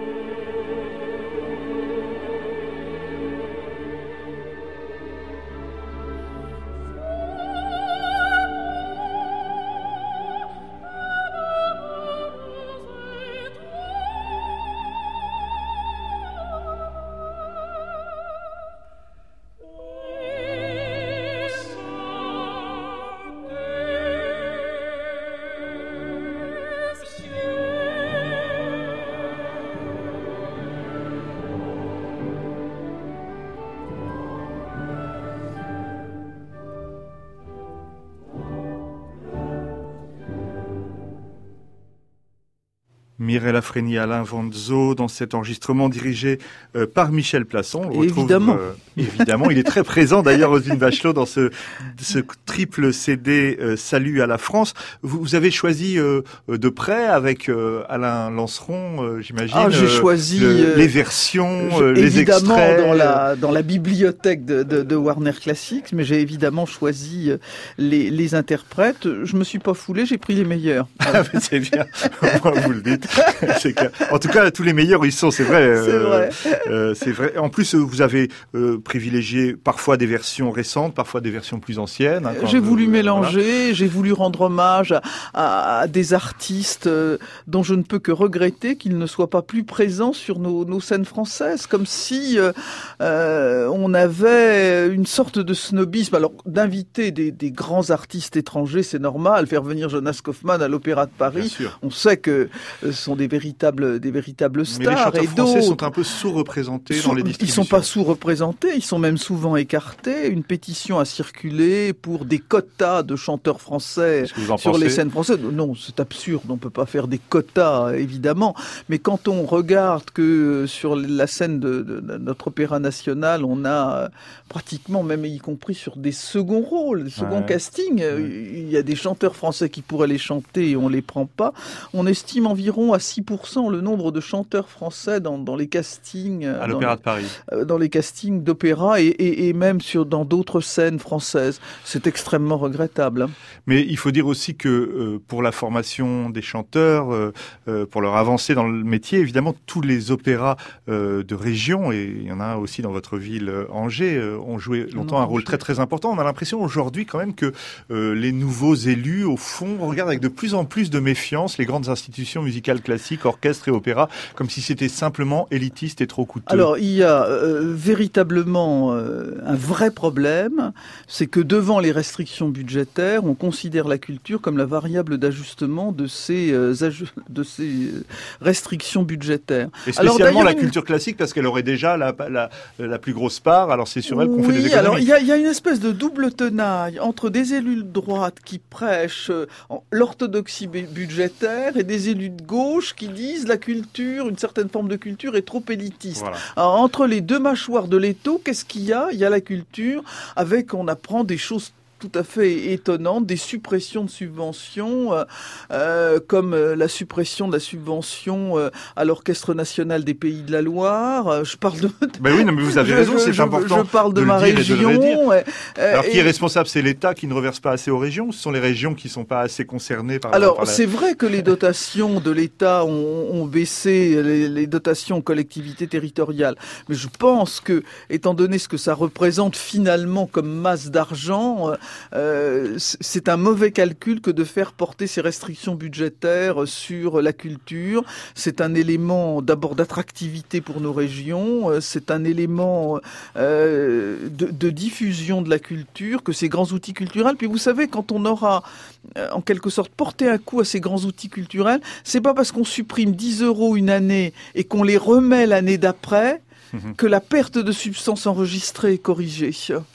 Mireille Lafreni, Alain Vanzo, dans cet enregistrement dirigé euh, par Michel Plasson. On le retrouve, Évidemment. euh, évidemment, il est très présent d'ailleurs, Roselyne Bachelot, dans ce, ce triple C D euh, Salut à la France. Vous, vous avez choisi euh, de près avec euh, Alain Lanceron, euh, j'imagine. Ah, j'ai euh, choisi, le- euh, les versions, Je- euh, les évidemment extraits. dans la dans la bibliothèque de, de, de Warner Classics, mais j'ai évidemment choisi euh, les, les interprètes. Je me suis pas foulé, j'ai pris les meilleurs. Ah, mais c'est bien, au moins vous le dites. C'est clair. En tout cas, tous les meilleurs ils sont, c'est vrai. C'est euh, vrai. euh, c'est vrai. En plus, euh, vous avez euh, privilégié parfois des versions récentes, parfois des versions plus anciennes. hein, quand J'ai vous- voulu voilà. mélanger, j'ai voulu rendre hommage à, à- à des artistes euh, dont je ne peux que regretter qu'ils ne soient pas plus présents sur nos, nos scènes françaises, comme si euh, euh, on avait une sorte de snobisme. Alors, d'inviter des, des grands artistes étrangers, c'est normal. Faire venir Jonas Kaufmann à l'Opéra de Bien Paris, sûr. on sait que euh, ce sont des véritables, des véritables Mais les stars. chanteurs Et français sont d'autres un peu sous-représentés sont- dans les ils distributions. sont pas sous-représentés, ils sont même souvent écartés. Une pétition a circulé pour des quotas de chanteurs français Qu'est-ce que vous en sur pensez les scènes françaises. Non, c'est absurde, on peut pas faire des quotas, évidemment. Mais quand on regarde que sur la scène de, de- de notre opéra national, on a euh, pratiquement, même y compris sur des seconds rôles, des seconds Ouais. castings, euh, il y a des chanteurs français qui pourraient les chanter et on les prend pas. On estime environ à six pour cent le nombre de chanteurs français dans, dans les castings. euh, À dans- l'Opéra de Paris. euh, dans les castings d'opéra et, et, et même sur dans d'autres scènes françaises. C'est extrêmement regrettable. hein. Mais il faut dire aussi que euh, pour la formation des chanteurs, euh, euh, pour leur avancée dans le métier, évidemment, tous les opéras euh, de région, et il y en a aussi dans votre ville, euh, Angers, euh, ont joué longtemps Non, un rôle Angers. très très important. On a l'impression aujourd'hui quand même que euh, les nouveaux élus, au fond, regardent avec de plus en plus de méfiance les grandes institutions musicales classiques, orchestres et opéras, comme si c'était simplement élitiste et trop coûteux. Alors, il y a euh, véritablement euh, un vrai problème, c'est que devant les restrictions budgétaires, on considère la culture comme la variable d'ajustement de ces, euh, aju- de ces euh, restrictions budgétaires. et alors, spécialement d'ailleurs, la une- culture classique, parce qu'elle aurait déjà la, la, la plus grosse part, alors c'est sur elle qu'on fait des Oui, économies. alors il y a, il y a une espèce de double tenaille entre des élus de droite qui prêchent euh, en- l'orthodoxie bu- budgétaire et des élus de gauche qui disent la culture, une certaine forme de culture est trop élitiste. Voilà. Alors, entre les deux mâchoires de l'étau, qu'est-ce qu'il y a? Il y a la culture avec, on apprend des choses tout à fait étonnantes, des suppressions de subventions, euh, euh, comme euh, la suppression de la subvention euh, à l'Orchestre national des Pays de la Loire. Euh, je parle de... Ben oui, non, mais vous avez je- raison, je- c'est je- important. Je parle de, de le ma dire et de le redire. région. et- Alors, qui et- est responsable? C'est l'État qui ne reverse pas assez aux régions? Ce sont les régions qui ne sont pas assez concernées par, Alors, par la... c'est vrai que les dotations de l'État ont, ont baissé, les, les dotations aux collectivités territoriales. Mais je pense que, étant donné ce que ça représente finalement comme masse d'argent, euh, euh, c'est un mauvais calcul que de faire porter ces restrictions budgétaires sur la culture. C'est un élément d'abord d'attractivité pour nos régions, c'est un élément euh, de, de diffusion de la culture, que ces grands outils culturels. Puis vous savez, quand on aura en quelque sorte porté un coup à ces grands outils culturels, c'est pas parce qu'on supprime dix euros une année et qu'on les remet l'année d'après que la perte de substance enregistrée est corrigée.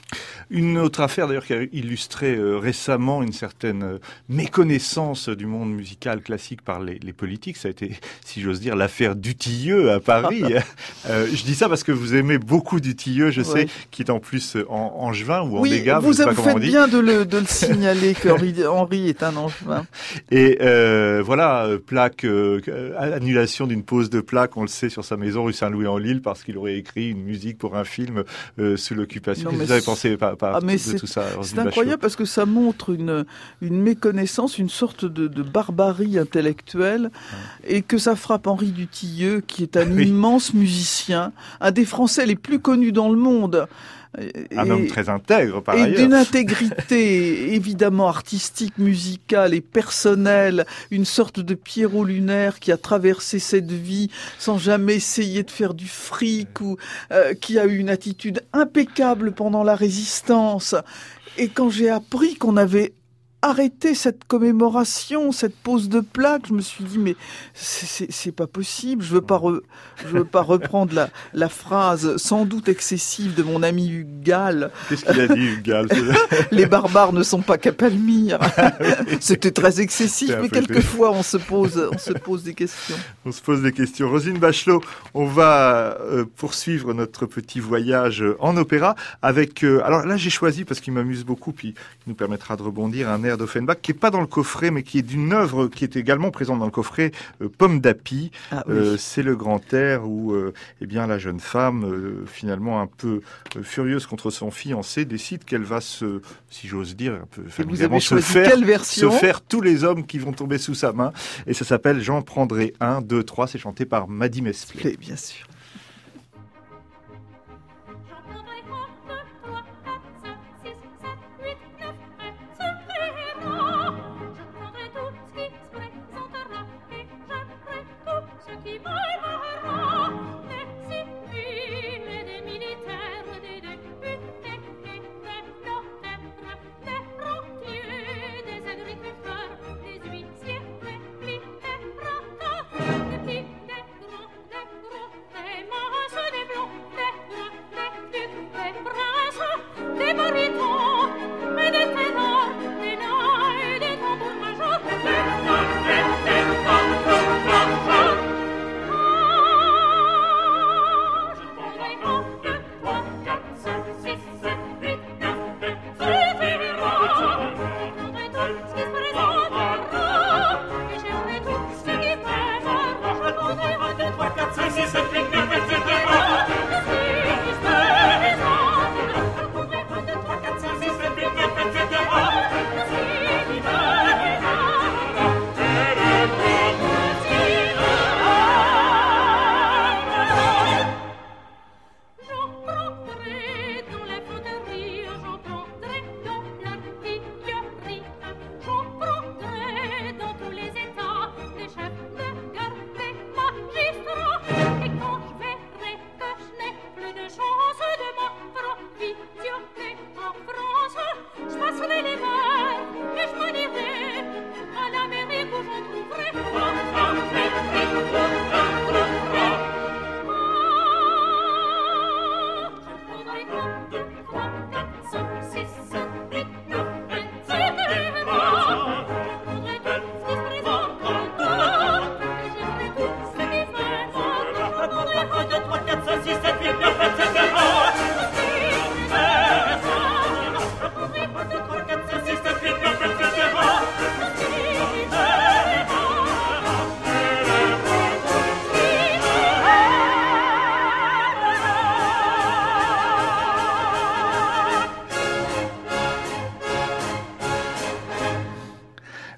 Une autre affaire d'ailleurs qui a illustré euh, récemment une certaine euh, méconnaissance du monde musical classique par les, les politiques, ça a été, si j'ose dire, l'affaire Dutilleux à Paris. euh, je dis ça parce que vous aimez beaucoup Dutilleux, je sais, ouais. qui est en plus en angevin ou en oui, dégâts. Vous, je sais vous pas comment faites on dit. bien de le, de le signaler qu'Henri Henri est un angevin. Et euh, voilà, plaque, euh, annulation d'une pose de plaque, on le sait, sur sa maison rue Saint-Louis-en-Lille parce qu'il aurait écrit une musique pour un film euh, sous l'occupation. Qu'est-ce que vous avez pensé par, par ah, mais de c'est, tout ça? C'est incroyable parce que ça montre une, une méconnaissance, une sorte de, de barbarie intellectuelle ouais. et que ça frappe Henri Dutilleux qui est un oui. immense musicien, un des Français les plus connus dans le monde. Un et, homme très intègre, par et ailleurs. Et d'une intégrité évidemment artistique, musicale et personnelle, une sorte de Pierrot lunaire qui a traversé cette vie sans jamais essayer de faire du fric, ou euh, qui a eu une attitude impeccable pendant la Résistance. Et quand j'ai appris qu'on avait arrêté cette commémoration, cette pose de plaque, je me suis dit mais c'est, c'est, c'est pas possible. Je veux pas, re, je veux pas reprendre la, la phrase sans doute excessive de mon ami Hugues Gall. Qu'est-ce qu'il a dit Hugues Gall? Les barbares ne sont pas qu'à Palmyre. C'était très excessif, mais quelquefois on se pose, on se pose des questions. On se pose des questions. Roselyne Bachelot, on va euh, poursuivre notre petit voyage en opéra avec. Euh, alors là, j'ai choisi parce qu'il m'amuse beaucoup, puis il nous permettra de rebondir un air d'Offenbach qui est pas dans le coffret, mais qui est d'une œuvre qui est également présente dans le coffret, euh, Pomme d'Api. Ah, oui. euh, c'est le grand air où, euh, eh bien, la jeune femme, euh, finalement un peu euh, furieuse contre son fiancé, décide qu'elle va se, si j'ose dire, un peu familièrement, se faire, se faire tous les hommes qui vont tomber sous sa main. Et ça s'appelle J'en prendrai un, deux, trois. C'est chanté par Maddy Mesplé. Bien sûr. Des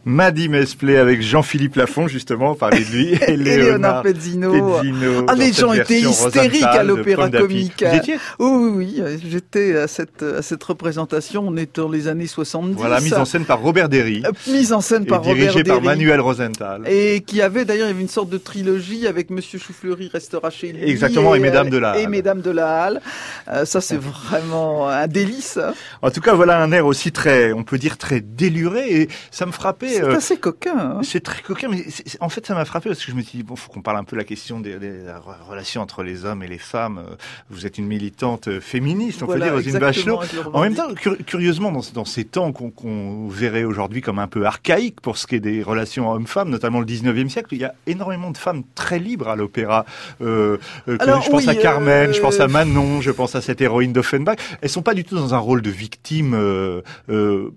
Mady Mesplé avec Jean-Philippe Lafont, justement, on parlait de lui, et, Et Léonard Léonard Pezzino. Pezzino Ah, dans les cette gens étaient version hystériques Rosenthal à de l'Opéra Pomme d'Api. Comique. Vous y étiez ? Oui, oui, oui, j'étais à cette, à cette représentation. On est dans les années soixante-dix. Voilà, mise en scène par Robert Derry. Euh, Mise en scène Et par Robert dirigée par Derry. Manuel Rosenthal. Et qui avait d'ailleurs, il y avait une sorte de trilogie avec Monsieur Choufleury restera chez lui. Exactement, et Mesdames de la Et Halle. Mesdames de la Halle. Euh, ça, c'est vraiment un délice. Hein. En tout cas, voilà un air aussi très, on peut dire très déluré, et ça me frappait. C'est euh, assez coquin. Hein. C'est très coquin, mais c'est- c'est- en fait, ça m'a frappé parce que je me suis dit, bon, faut qu'on parle un peu de la question des, des relations entre les hommes et les femmes. Vous êtes une militante féministe, on Voilà, peut dire, Roselyne exactement, Bachelot. je le En même revendique. temps, cur- curieusement, dans, dans ces temps qu'on qu'on verrait aujourd'hui comme un peu archaïques pour ce qui est des relations hommes-femmes, notamment le dix-neuvième siècle, il y a énormément de femmes très libres à l'opéra. Euh, euh, que- Alors, je pense oui, à Carmen, euh, je pense à Manon, je pense à cette héroïne d'Offenbach. Elles sont pas du tout dans un rôle de victime. Euh, euh,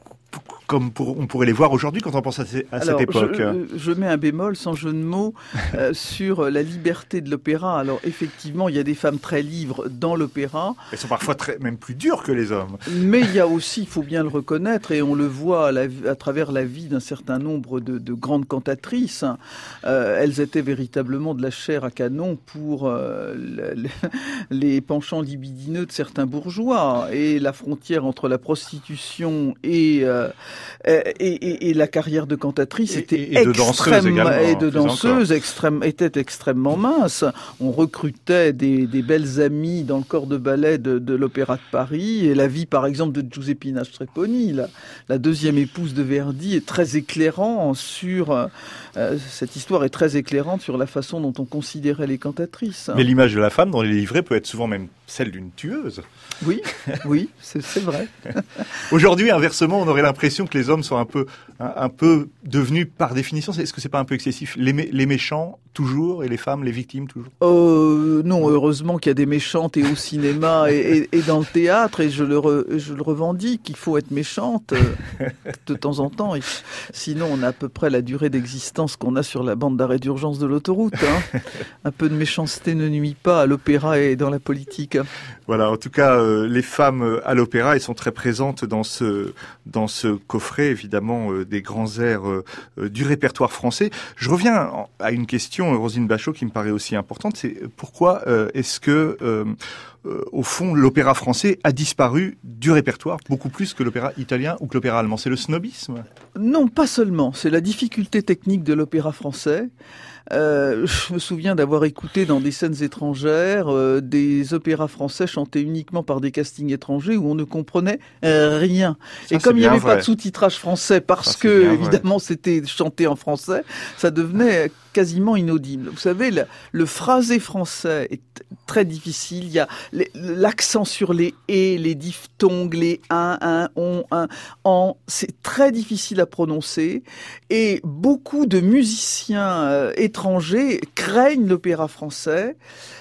comme pour, on pourrait les voir aujourd'hui quand on pense à, ces- à Alors, cette époque. Je, je mets un bémol sans jeu de mots euh, sur la liberté de l'opéra. Alors effectivement, il y a des femmes très libres dans l'opéra, Elles sont parfois très, même plus dures que les hommes. mais il y a aussi, il faut bien le reconnaître, et on le voit à, la- à travers la vie d'un certain nombre de, de grandes cantatrices. Euh, elles étaient véritablement de la chair à canon pour euh, le- le- les penchants libidineux de certains bourgeois, et la frontière entre la prostitution et euh, Et, et, et la carrière de cantatrice Et- était et- et de danseuse extrême- également, et de plus encore. danseuse extrême, était extrêmement mince. On recrutait des, des belles amies dans le corps de ballet de, de l'Opéra de Paris, et la vie, par exemple, de Giuseppina Strepponi, la, la deuxième épouse de Verdi, est très éclairant sur euh, cette histoire est très éclairante sur la façon dont on considérait les cantatrices. Mais l'image de la femme dans les livrets peut être souvent même celle d'une tueuse. Oui, oui, c'est c'est vrai. Aujourd'hui, inversement, on aurait l'impression que les hommes sont un peu, un, un peu devenus, par définition, c'est- est-ce que c'est pas un peu excessif, les, mé- les méchants toujours et les femmes, les victimes toujours? Euh, non, heureusement qu'il y a des méchantes et au cinéma et, et, et dans le théâtre, et je le, re, je le revendique, il faut être méchante euh, de temps en temps, et, sinon on a à peu près la durée d'existence qu'on a sur la bande d'arrêt d'urgence de l'autoroute. Hein. Un peu de méchanceté ne nuit pas à l'opéra et dans la politique. Voilà, en tout cas, euh, les femmes euh, à l'opéra, elles sont très présentes dans ce dans ce coffret, évidemment, euh, des grands airs euh, euh, du répertoire français. Je reviens en- à une question, euh, Roselyne Bachelot, qui me paraît aussi importante, c'est pourquoi euh, est-ce que, euh, euh, au fond, l'opéra français a disparu du répertoire beaucoup plus que l'opéra italien ou que l'opéra allemand? C'est le snobisme? Non, pas seulement. C'est la difficulté technique de l'opéra français. Euh, je me souviens d'avoir écouté dans des scènes étrangères euh, des opéras français chantés uniquement par des castings étrangers où on ne comprenait euh, rien. Ça, Et comme c'est il n'y bien avait vrai. pas de sous-titrage français parce Ça, c'est que bien vrai. évidemment c'était chanté en français, ça devenait quasiment inaudible. Vous savez, le, le phrasé français est très difficile. Il y a les- l'accent sur les et, les diphtongues, les un, un, on, un, en. C'est très difficile à prononcer. Et beaucoup de musiciens euh, étrangers craignent l'opéra français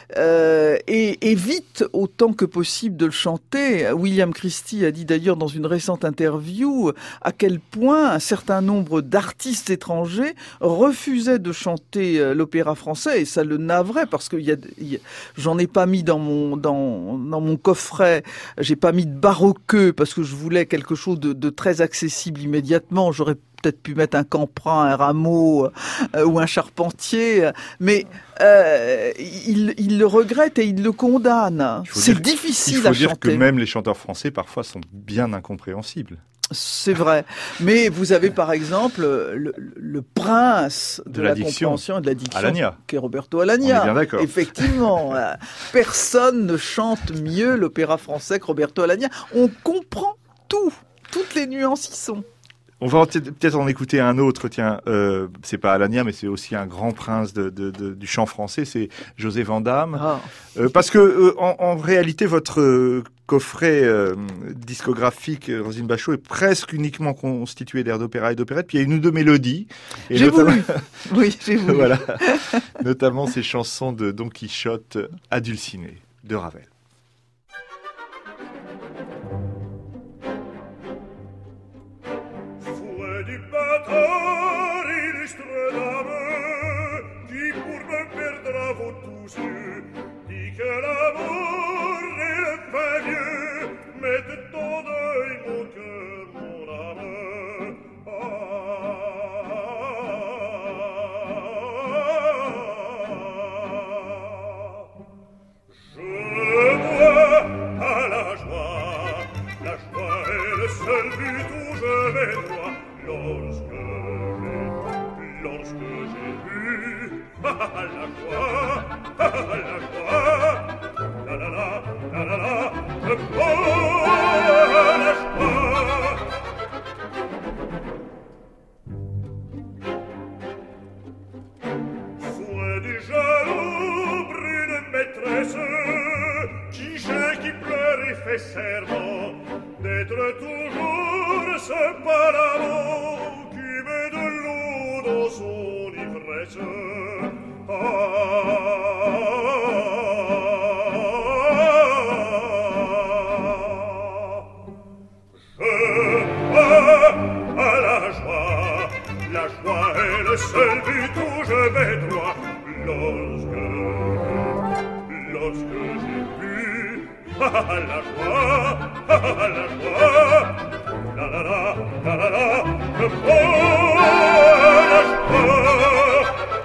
euh, et évitent autant que possible de le chanter. William Christie a dit d'ailleurs dans une récente interview à quel point un certain nombre d'artistes étrangers refusaient de chanter euh, l'opéra français, et ça le navrait parce que il y a, il y a- j'en ai pas mis dans mon dans dans mon coffret, j'ai pas mis de baroqueux parce que je voulais quelque chose de, de très accessible immédiatement. J'aurais peut-être pu mettre un Camprin, un Rameau euh, ou un Charpentier, mais euh, il, il le regrette et il le condamne. Il faut C'est dire- difficile Il faut à dire chanter. que même les chanteurs français, parfois, sont bien incompréhensibles. C'est vrai. Mais vous avez par exemple le, le prince de, De la l'addiction. compréhension et de l'addiction, Alagna. qui est Roberto Alagna. On est bien d'accord. Effectivement. euh, Personne ne chante mieux l'opéra français que Roberto Alagna. On comprend tout. Toutes les nuances y sont. On va peut-être peut-être en écouter un autre, tiens, euh, c'est pas Alagna, mais c'est aussi un grand prince de, de, de- du chant français, c'est José Vandamme. Ah. Euh, parce que, euh, en, en réalité, votre euh, coffret euh, discographique, euh, Roselyne Bachelot, est presque uniquement constitué d'airs d'opéra et d'opérette, puis il y a une ou deux mélodies. Et J'ai notamment- voulu. Oui, j'ai voulu. Voilà. Notamment ces chansons de Don Quichotte adulcinées de Ravel. Fouet du bâtard, illustre dame, qui pour me perdre à vos tous yeux, dit que l'amour est le fin vieux, mais de ton deuil mon cœur, mon âme. Ah, je vais droit. Lorsque j'ai, lorsque j'ai vu, ah, ah, la joie, ah, ah, la joie, la la la, la la la, le beau, la joie. Fouet du jaloux, brune maîtresse, qui gêne, qui pleure et fait serment d'être toujours ce paravent qui met de l'eau dans son ivresse. Ah, je vois à la joie, la joie est le seul but où je vais droit. Lorsque, lorsque j'ai vu, ah, ah, la joie, ah, ah, la joie, la la la, la la la, le beau, la joie.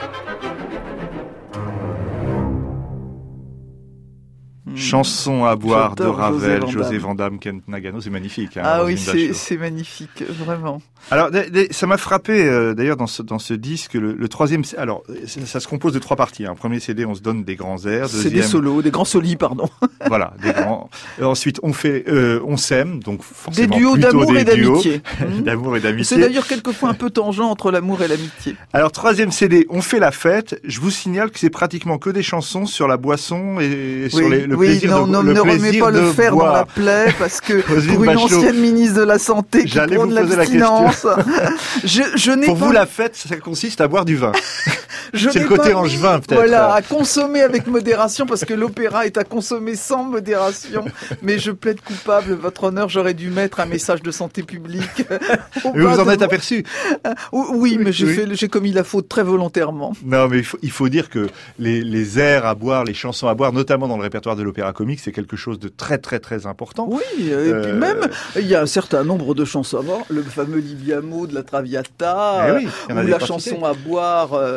Chanson à boire de J'adore Ravel, José José Van Van Damme, Kent Nagano, c'est magnifique. Hein, Ah oui, Roselyne c'est, Bachelot. c'est magnifique, vraiment. Alors, d- d- ça m'a frappé euh, d'ailleurs dans ce dans ce disque, le, le troisième. c- Alors, ça, ça se compose de trois parties. Hein. Premier C D, on se donne des grands airs. C'est Deuxième, des solos, des grands solis, pardon. voilà, des grands. Et ensuite, on fait, euh, on s'aime, donc Des forcément duos plutôt d'amour des et duos, d'amitié. Mmh. d'amour et C'est d'amitié. d'ailleurs quelquefois un peu tangent entre l'amour et l'amitié. Alors, troisième C D, on fait la fête. Je vous signale que c'est pratiquement que des chansons sur la boisson et sur Oui, les, le oui, plaisir non, de non, le ne remets plaisir pas de le fer dans boire. la plaie, parce que Roselyne pour une Bachelot, ancienne ministre de la Santé qui j'allais prône vous poser la l'abstinence, je, je n'ai Pour pas... vous, la fête, ça consiste à boire du vin. Je C'est n'ai le côté pas angevin, mis, peut-être. Voilà, à consommer avec modération, parce que l'opéra est à consommer sans modération. Mais je plaide coupable, votre honneur, j'aurais dû mettre un message de santé publique. au Et vous bas vous en de êtes mon- aperçu. Oui, oui, mais j'ai Oui. fait, j'ai commis la faute très volontairement. Non, mais il faut, il faut dire que les, les airs à boire, les chansons à boire, notamment dans le répertoire de l'opéra comique, c'est quelque chose de très, très, très important. Oui, et Euh, puis même, il y a un certain nombre de chansons à boire, le fameux Libiamo de la Traviata, Eh euh, oui, il y en a ou des la quantités. chanson à boire euh,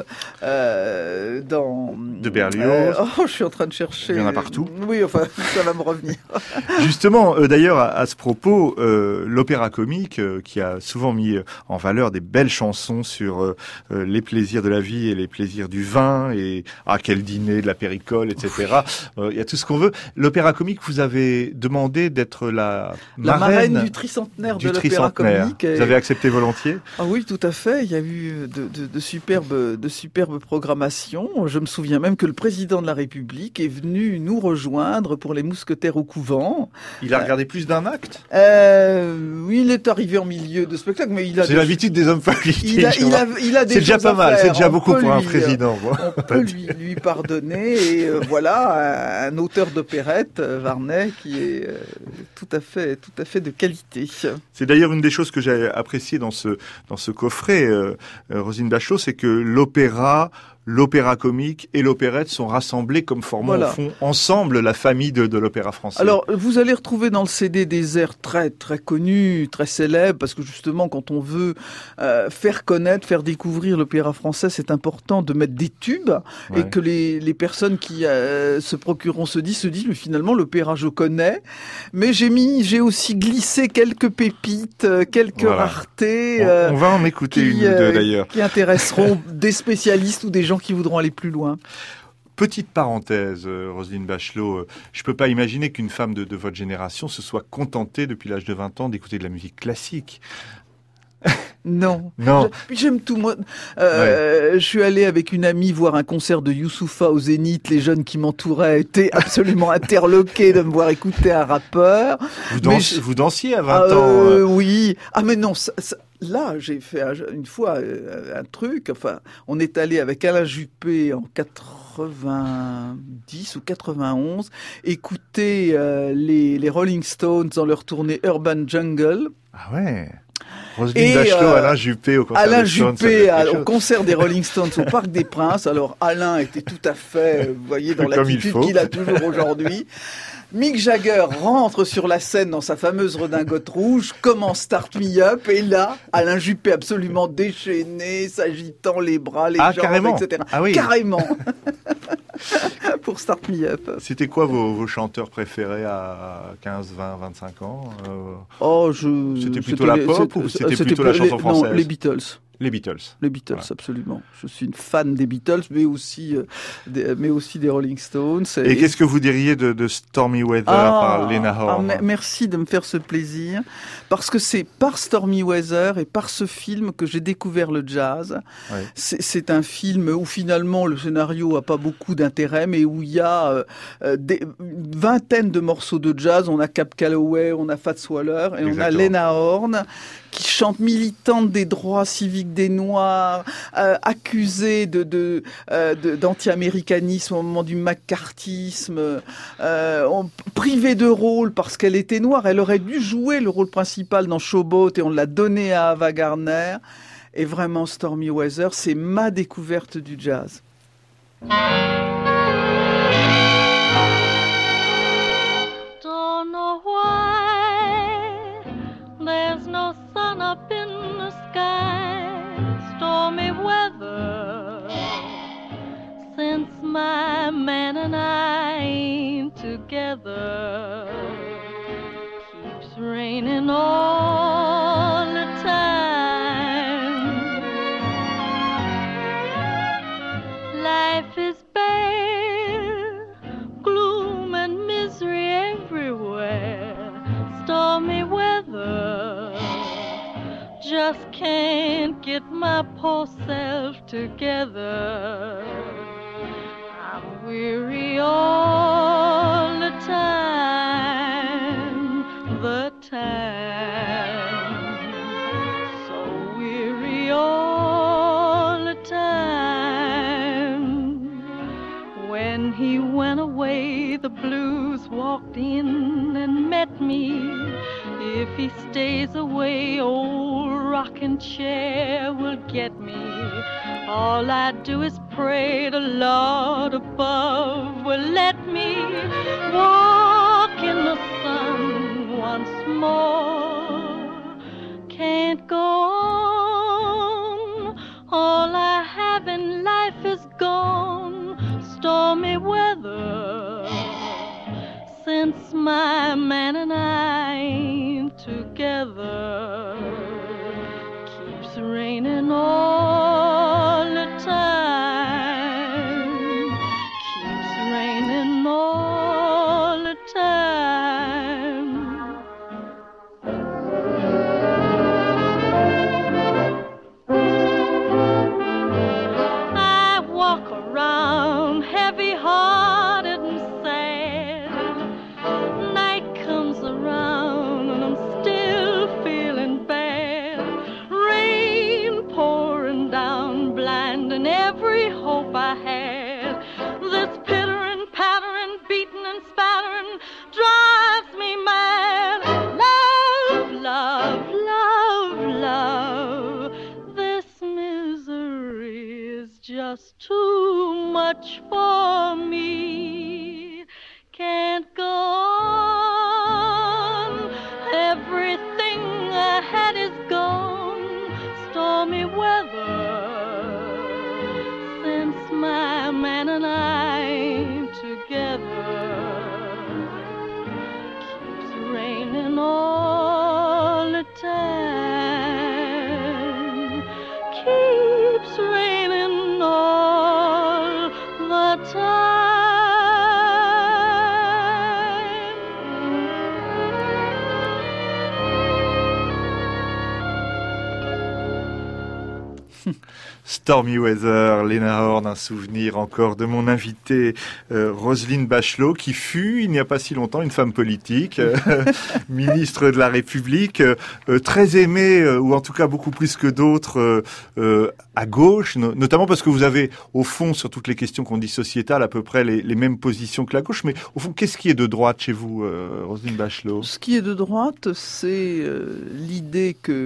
euh, dans... De Berlioz. Euh, oh, je suis en train de chercher. Il y en a partout. Oui, enfin, ça va me revenir. Justement, euh, d'ailleurs, à, à ce propos, euh, l'opéra comique, euh, qui a souvent mis en valeur des belles chansons sur euh, euh, les plaisirs de la vie et les plaisirs du vin, et ah, quel dîner, de la péricole, et cetera. Euh, Il y a tout ce qu'on veut. L'opéra comique, vous avez demandé d'être la, La marraine, marraine du tricentenaire du de l'opéra tricentenaire. comique. Et- Vous avez accepté volontiers? Ah oui, tout à fait. Il y a eu de, de, de superbes, de superbes programmations. Je me souviens même que le président de la République est venu nous rejoindre pour les Mousquetaires au couvent. Il a regardé plus d'un acte? Euh, oui, il est arrivé en milieu de spectacle, mais il a C'est des- l'habitude des hommes politiques. il a, il a, il a des C'est déjà choses pas à mal, faire. c'est déjà On beaucoup peut pour un lui, euh, président. moi. On peut lui, lui pardonner. Et euh, voilà, un, un auteur d'opérette, euh, Varnet, qui est euh, tout à fait, tout à fait de qualité. C'est d'ailleurs une des choses que j'ai appréciées dans ce dans ce coffret, euh, euh, Roselyne Bachelot, c'est que l'opéra, l'opéra comique et l'opérette sont rassemblés comme formant Voilà. au fond ensemble la famille de, de l'opéra français. Alors, vous allez retrouver dans le C D des airs très très connus, très célèbres, parce que justement, quand on veut euh, faire connaître, faire découvrir l'opéra français, c'est important de mettre des tubes, Ouais. et que les, les personnes qui euh, se procureront ce disque se disent, mais finalement, l'opéra, je connais, mais j'ai mis, j'ai aussi glissé quelques pépites, euh, quelques Voilà. raretés, on, euh, on va en écouter qui, une ou deux euh, d'ailleurs. qui intéresseront des spécialistes ou des gens qui voudront aller plus loin. Petite parenthèse, euh, Roselyne Bachelot, euh, je peux pas imaginer qu'une femme de, de votre génération se soit contentée depuis l'âge de vingt ans d'écouter de la musique classique. Non. Non. Je- puis j'aime tout. Moi, euh, je suis allé avec une amie voir un concert de Youssoupha au Zénith. Les jeunes qui m'entouraient étaient absolument interloqués de me voir écouter un rappeur. Vous, Mais danse- je- vous dansiez à vingt Ah, ans. euh, euh, oui. Ah mais non, ça- ça- là j'ai fait un- une fois euh, un truc. Enfin, on est allé avec Alain Juppé en quatre-vingt-dix ou quatre-vingt-onze écouter euh, les, les Rolling Stones dans leur tournée Urban Jungle. Ah ouais. Roselyne Et, Bachelot, euh, Alain Juppé au concert Alain des Stones, ça Juppé doit être à- quelque au chose. concert des Rolling Stones au Parc des Princes. Alors Alain était tout à fait, euh, vous voyez, dans Comme il l'attitude faut. qu'il a toujours aujourd'hui. Mick Jagger rentre sur la scène dans sa fameuse redingote rouge, commence Start Me Up, et là, Alain Juppé absolument déchaîné, s'agitant les bras, les ah, jambes, carrément. et cetera. Ah oui. Carrément. Pour Start Me Up. C'était quoi vos, vos chanteurs préférés à quinze, vingt, vingt-cinq ans euh... Oh, je... C'était plutôt la pop ou c'était plutôt la chanson française? Non, les Beatles. Les Beatles. Les Beatles, voilà. Absolument. Je suis une fan des Beatles, mais aussi, euh, des, mais aussi des Rolling Stones. Et, et qu'est-ce que vous diriez de, de Stormy Weather ah, par Lena Horne? ah, Merci de me faire ce plaisir, parce que c'est par Stormy Weather et par ce film que j'ai découvert le jazz. Oui. C'est, c'est un film où finalement le scénario a pas beaucoup d'intérêt, mais où il y a euh, des, une vingtaine de morceaux de jazz. On a Cab Calloway, on a Fats Waller, et Exactement. On a Lena Horne, qui chante militante des droits civiques des Noirs, euh, accusée de, de, euh, de, d'anti-américanisme au moment du macartisme, euh, on, privée de rôle parce qu'elle était noire. Elle aurait dû jouer le rôle principal dans Showboat et on l'a donné à Ava Gardner. Et vraiment, Stormy Weather, c'est ma découverte du jazz. Don't know why there's no sun up in the sky, stormy weather, since my man and I ain't together. Keeps raining all the time. Life is bare, gloom and misery everywhere, stormy weather. Just can't get my poor self together. I'm weary all the time, the time. So weary all the time. When he went away, the blues walked in and met me. If he stays away, old rocking chair will get me. All I do is pray the Lord above will let me walk in the sun once more. Can't go on, all I have in life is gone, stormy weather, since my man and I ain't together. Keeps raining all the time, keeps raining all the time. I walk around heavy-hearted and sad. Night comes around and I'm still feeling bad. Rain pouring down, blinding every hope I had. This pittering, pattering, beating and spattering drives me mad. Love, love, love, love, this misery is just too much for me. Can't go on, everything I had is gone, stormy weather, since my man and I ain't together. Keeps raining all the time, keeps raining all the time. Stormy Weather, Lena Horne, un souvenir encore de mon invitée euh, Roselyne Bachelot, qui fut, il n'y a pas si longtemps, une femme politique, euh, ministre de la République, euh, très aimée, euh, ou en tout cas beaucoup plus que d'autres, euh, euh, à gauche, no- notamment parce que vous avez, au fond, sur toutes les questions qu'on dit sociétales, à peu près les, les mêmes positions que la gauche. Mais au fond, qu'est-ce qui est de droite chez vous, euh, Roselyne Bachelot? Ce qui est de droite, c'est euh, l'idée que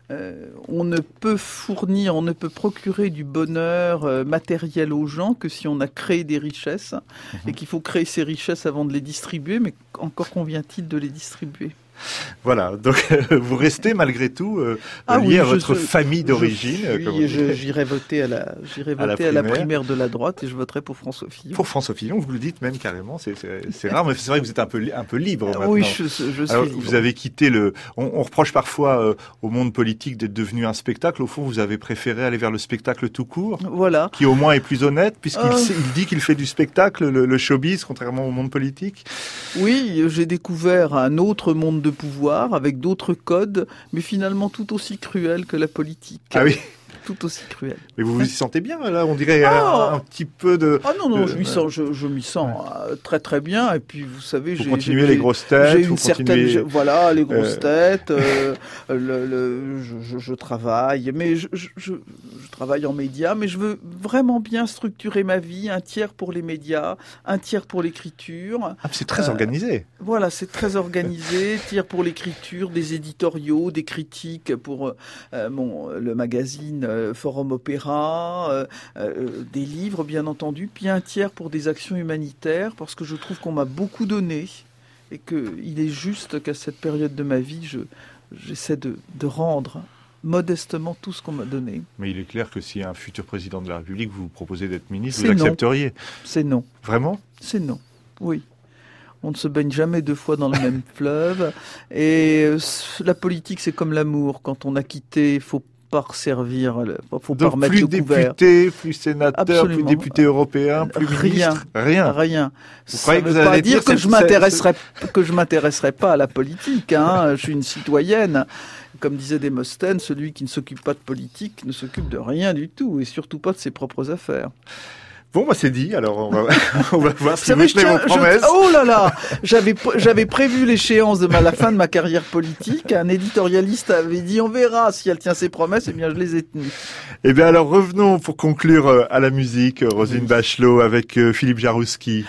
euh, on ne peut fournir, on ne peut procurer du bonheur euh, matériel aux gens que si on a créé des richesses, mmh. et qu'il faut créer ces richesses avant de les distribuer, mais encore convient-il de les distribuer ? Voilà, donc euh, vous restez malgré tout euh, ah, lié oui, à votre je, famille d'origine. Je, je, j'irai voter, à la, j'irai voter à, la primaire. à la primaire de la droite et je voterai pour François Fillon. Pour François Fillon, vous le dites même carrément, c'est, c'est, c'est rare, mais c'est vrai que vous êtes un peu, un peu libre maintenant. Oui, je, je suis Alors, libre. Vous avez quitté le... On, on reproche parfois euh, au monde politique d'être devenu un spectacle. Au fond, vous avez préféré aller vers le spectacle tout court, voilà. qui au moins est plus honnête, puisqu'il euh... il dit qu'il fait du spectacle, le, le showbiz, contrairement au monde politique. Oui, j'ai découvert un autre monde de pouvoir, avec avec d'autres codes, mais finalement tout aussi cruel que la politique. Ah oui. Tout aussi cruel. Mais vous vous y sentez bien, là, on dirait ah, un, un petit peu de... Ah non, non, de, je m'y sens, je, je m'y sens ouais. très très bien, et puis vous savez... Vous j'ai, continuez j'ai, les grosses têtes, j'ai vous une continuez... certaine... Je, voilà, les grosses euh... têtes, euh, le, le, je, je, je travaille, mais je, je, je, je travaille en médias, mais je veux vraiment bien structurer ma vie, un tiers pour les médias, un tiers pour l'écriture. Ah, c'est très euh, organisé. Voilà, c'est très organisé, tiers pour l'écriture, des éditoriaux, des critiques pour euh, mon, le magazine euh, Forum Opéra, Euh, euh, des livres bien entendu, puis un tiers pour des actions humanitaires, parce que je trouve qu'on m'a beaucoup donné et qu'il est juste qu'à cette période de ma vie, je, j'essaie de, de rendre modestement tout ce qu'on m'a donné. Mais il est clair que si un futur président de la République vous proposait d'être ministre, c'est vous non. accepteriez. C'est non. Vraiment ? C'est non, oui. On ne se baigne jamais deux fois dans le même fleuve. Et euh, la politique, c'est comme l'amour. Quand on a quitté, il faut pas servir, faut Donc pas remettre plus le couvert. député, plus sénateur, Absolument. plus député européen, plus rien, ministre, rien. Rien. Vous Ça croyez ne que veut vous pas allez dire dire que cette- je m'intéresserai que je m'intéresserai pas à la politique. Hein. Je suis une citoyenne. Comme disait Démosthène, celui qui ne s'occupe pas de politique ne s'occupe de rien du tout, et surtout pas de ses propres affaires. Bon, bah c'est dit, alors on va, on va voir si savez, vous je tenez tiens- vos je- promesses. oh là là, j'avais j'avais prévu l'échéance de ma, la fin de ma carrière politique. Un éditorialiste avait dit on verra si elle tient ses promesses. Eh bien, je les ai tenues. Eh bien alors revenons pour conclure euh, à la musique, euh, Roselyne Bachelot avec euh, Philippe Jarouski.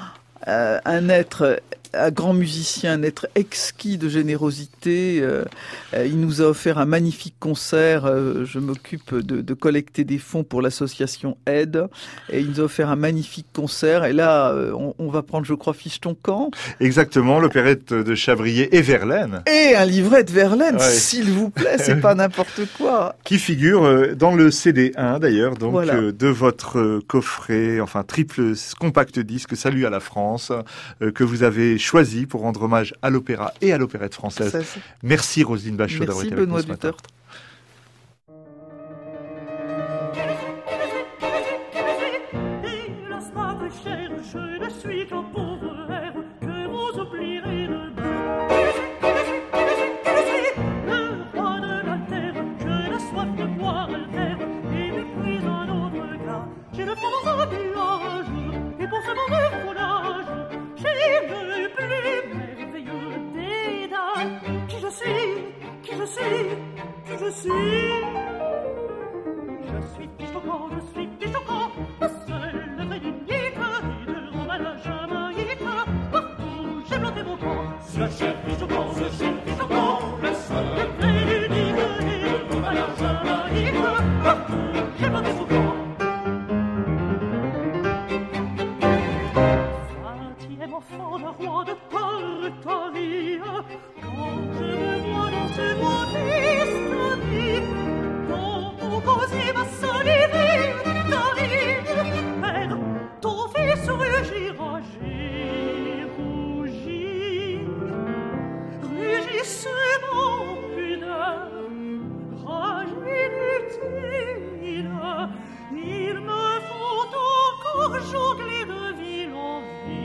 Euh, un être, un grand musicien, un être exquis de générosité. Euh, euh, il nous a offert un magnifique concert. Euh, je m'occupe de, de collecter des fonds pour l'association Aide. Et il nous a offert un magnifique concert. Et là, euh, on, on va prendre, je crois, Fiche ton camp. Exactement, l'opérette de Chavrier et Verlaine, Et un livret de Verlaine, Ouais. s'il vous plaît. C'est pas n'importe quoi. qui figure euh, dans le C D un d'ailleurs, donc Voilà. euh, de votre euh, coffret, enfin triple compact disque Salut à la France, euh, que vous avez choisi pour rendre hommage à l'opéra et à l'opérette française. Ça, c'est- Merci Roselyne Bachelot d'avoir Merci été avec nous Benoît ce matin. Dutertre. Hélas, ma très chère, je ne suis qu'un pauvre rêve que vous oublierez demain. Le roi de la terre, je la soif de boire terre et méprise un autre gars. J'ai le fond dans un nuage et pour ce mauvais foulage, j'ai le plus merveilleux des dames. Qui je suis, qui je suis, qui je suis. Je suis Pichocan, je suis Pichocan, le seul vrai unique, et de Rome à la Jamaïque, partout j'ai planté mon camp. Je suis Pichocan, je suis Pichocan, le seul vrai unique, et de Rome à la Jamaïque, partout j'ai planté mon camp. Vingtième enfant d'un roi de Tartarie, quand je me vois dans ce monde esclavie, dans mon gosier ma solidarité, père, ton fils rugira, j'ai rougi, rugissement pudeur, rage inutile, il me faut encore jongler de ville en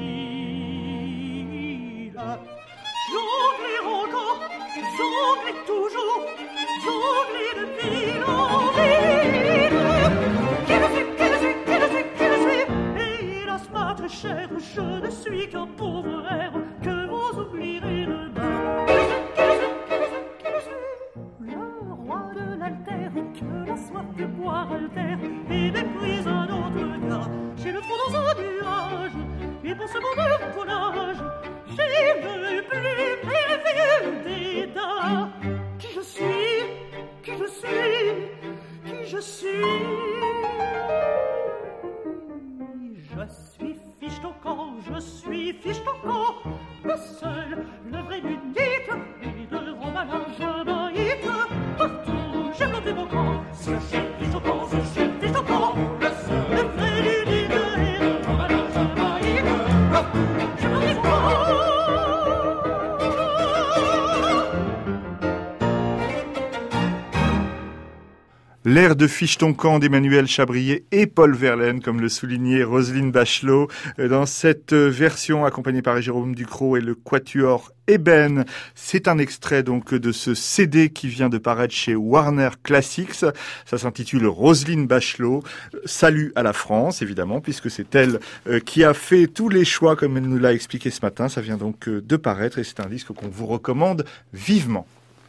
ville. Jongler encore, jongler toujours, jongler de ville en ville. Qui je suis, qui je suis, qui je suis, qui je suis. Et hélas, ma très chère, je ne suis qu'un pauvre air que vous oublierez demain. Qui je suis, qui je suis, qui je suis, qui je suis. Le roi de l'altère, que la soif de boire altère et méprise un autre gars. J'ai le front dans un nuage et pour ce mauvais foulage, j'ai le plus merveilleux des dames. Qui je suis, qui suis, qui je suis. Je suis Fichtocant, je suis Fichtocant, le seul, le vrai, l'unique, et devant ma large jamaïque, partout j'ai planté mon camp. Je suis Fichtocant, je suis Fichtocant, le seul, le vrai, l'unique, et devant ma large jamaïque, partout j'ai planté mon camp. L'air de Fiche-ton-camp d'Emmanuel Chabrier et Paul Verlaine, comme le soulignait Roselyne Bachelot, dans cette version accompagnée par Jérôme Ducrot et le Quatuor Eben. C'est un extrait donc de ce C D qui vient de paraître chez Warner Classics. Ça s'intitule Roselyne Bachelot. Salut à la France, évidemment, puisque c'est elle qui a fait tous les choix, comme elle nous l'a expliqué ce matin. Ça vient donc de paraître et c'est un disque qu'on vous recommande vivement.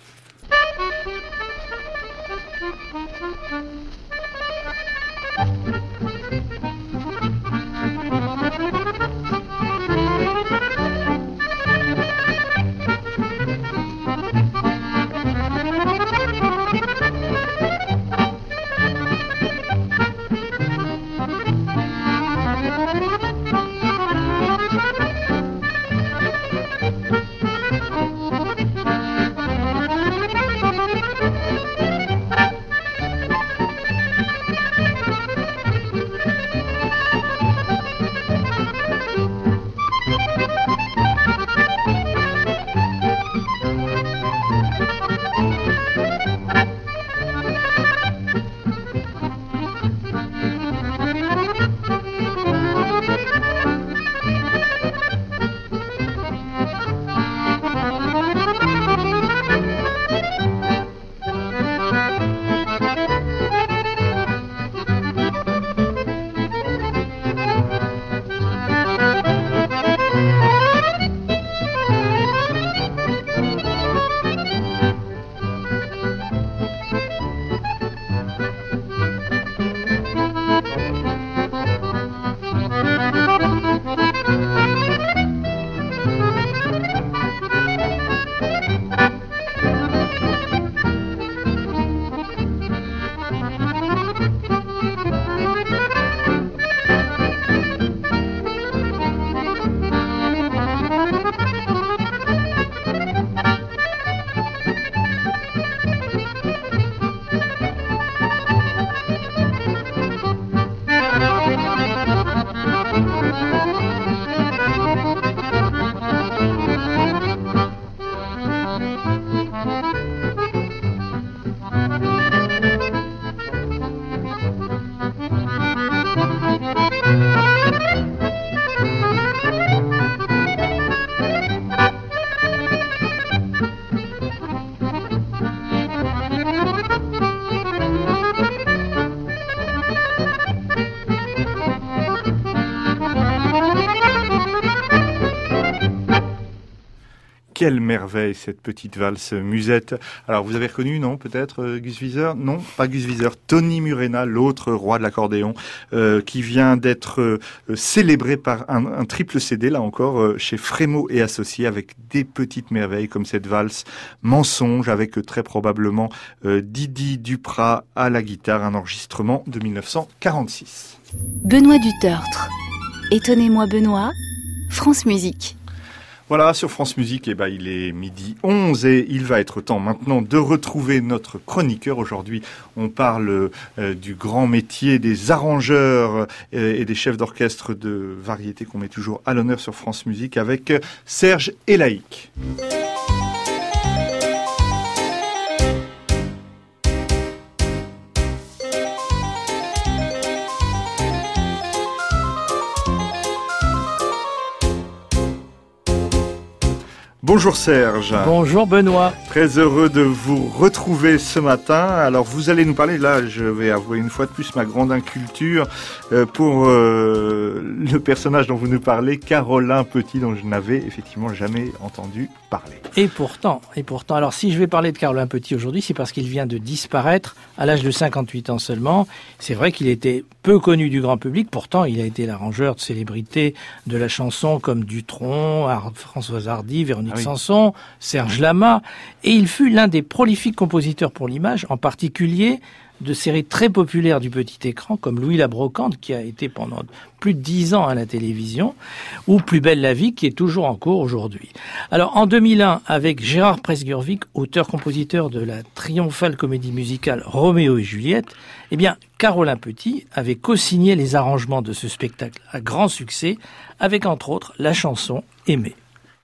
Quelle merveille, cette petite valse musette. Alors, vous avez reconnu, non, peut-être, euh, Gus Viseur? Non, pas Gus Viseur. Tony Murena, l'autre roi de l'accordéon, euh, qui vient d'être euh, célébré par un, un triple C D, là encore, euh, chez Frémaux et Associés, avec des petites merveilles, comme cette valse Mensonge, avec euh, très probablement euh, Didi Duprat à la guitare, un enregistrement de mille neuf cent quarante-six. Benoît Dutertre. Étonnez-moi Benoît, France Musique. Voilà, sur France Musique, eh ben, il est midi onze et il va être temps maintenant de retrouver notre chroniqueur. Aujourd'hui, on parle euh, du grand métier des arrangeurs euh, et des chefs d'orchestre de variété qu'on met toujours à l'honneur sur France Musique avec Serge Elaïc. Bonjour Serge. Bonjour Benoît. Très heureux de vous retrouver ce matin. Alors vous allez nous parler, là je vais avouer une fois de plus ma grande inculture euh, pour euh, le personnage dont vous nous parlez, Carolin Petit, dont je n'avais effectivement jamais entendu parler. Et pourtant, et pourtant, alors si je vais parler de Carolin Petit aujourd'hui, c'est parce qu'il vient de disparaître à l'âge de cinquante-huit ans seulement. C'est vrai qu'il était peu connu du grand public, pourtant il a été l'arrangeur de célébrités de la chanson comme Dutronc, Françoise Hardy, Véronique oui. Sanson, Serge Lama, et il fut l'un des prolifiques compositeurs pour l'image, en particulier de séries très populaires du petit écran, comme Louis la Brocante, qui a été pendant plus de dix ans à la télévision, ou Plus belle la vie, qui est toujours en cours aujourd'hui. Alors, en deux mille un, avec Gérard Presgurvic, auteur-compositeur de la triomphale comédie musicale Roméo et Juliette, eh bien, Caroline Petit avait co-signé les arrangements de ce spectacle à grand succès, avec entre autres la chanson Aimée.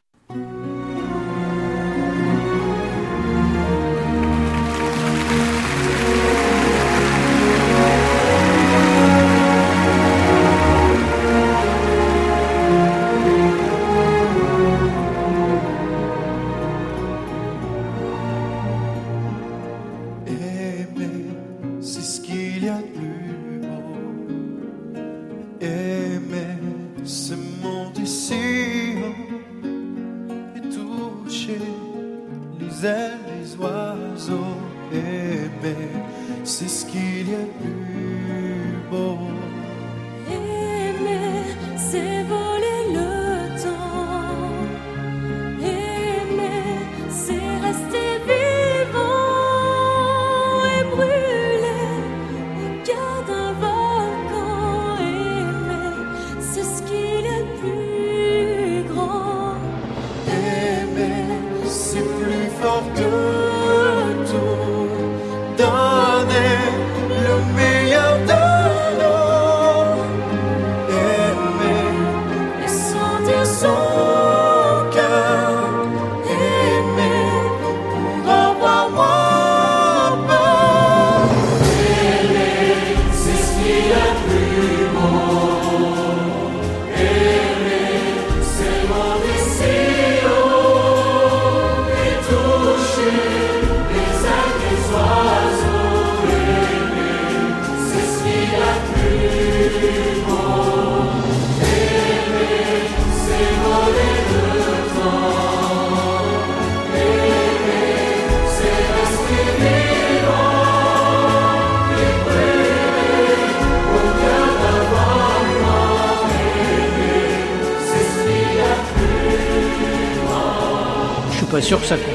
Pas sûr que ça compte.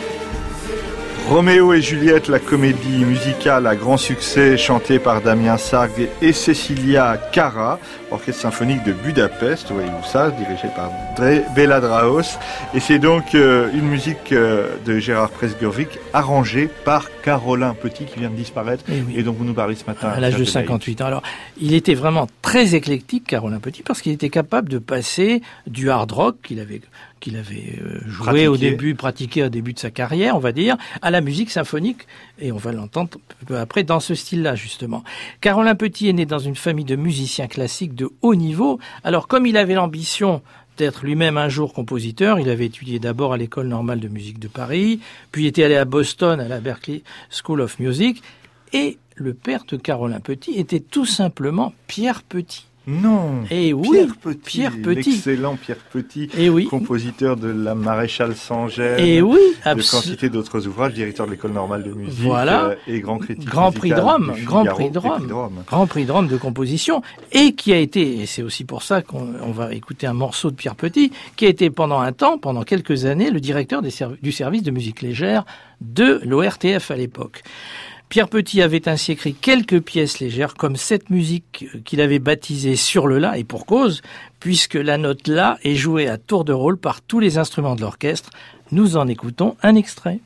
Roméo et Juliette, la comédie musicale à grand succès chantée par Damien Sargue et Cecilia Cara, orchestre symphonique de Budapest, voyez-vous ça, dirigé par Béla Draos. Et c'est donc euh, une musique euh, de Gérard Presgurvic arrangée par Caroline Petit qui vient de disparaître et, oui. et dont vous nous parlez ce matin. À l'âge de cinquante-huit ans. Alors, il était vraiment très éclectique, Caroline Petit, parce qu'il était capable de passer du hard rock qu'il avait qu'il avait euh, joué pratiqué. au début, pratiqué au début de sa carrière, on va dire, à la musique symphonique, et on va l'entendre peu après dans ce style-là, justement. Caroline Petit est né dans une famille de musiciens classiques de haut niveau. Alors, comme il avait l'ambition d'être lui-même un jour compositeur, il avait étudié d'abord à l'École normale de musique de Paris, puis était allé à Boston, à la Berklee School of Music, et le père de Caroline Petit était tout simplement Pierre Petit. Non, et oui, Pierre Petit, Pierre Petit, l'excellent Pierre Petit, et oui. compositeur de La Maréchale sans gêne, et oui, de quantité d'autres ouvrages, directeur de l'École normale de musique, voilà. euh, et grand critique Grand Prix de Rome, Grand Prix de Rome, Grand Prix de Rome de composition, et qui a été, et c'est aussi pour ça qu'on on va écouter un morceau de Pierre Petit, qui a été pendant un temps, pendant quelques années, le directeur des serv- du service de musique légère de l'O R T F à l'époque. Pierre Petit avait ainsi écrit quelques pièces légères, comme cette musique qu'il avait baptisée Sur le La, et pour cause, puisque la note La est jouée à tour de rôle par tous les instruments de l'orchestre. Nous en écoutons un extrait.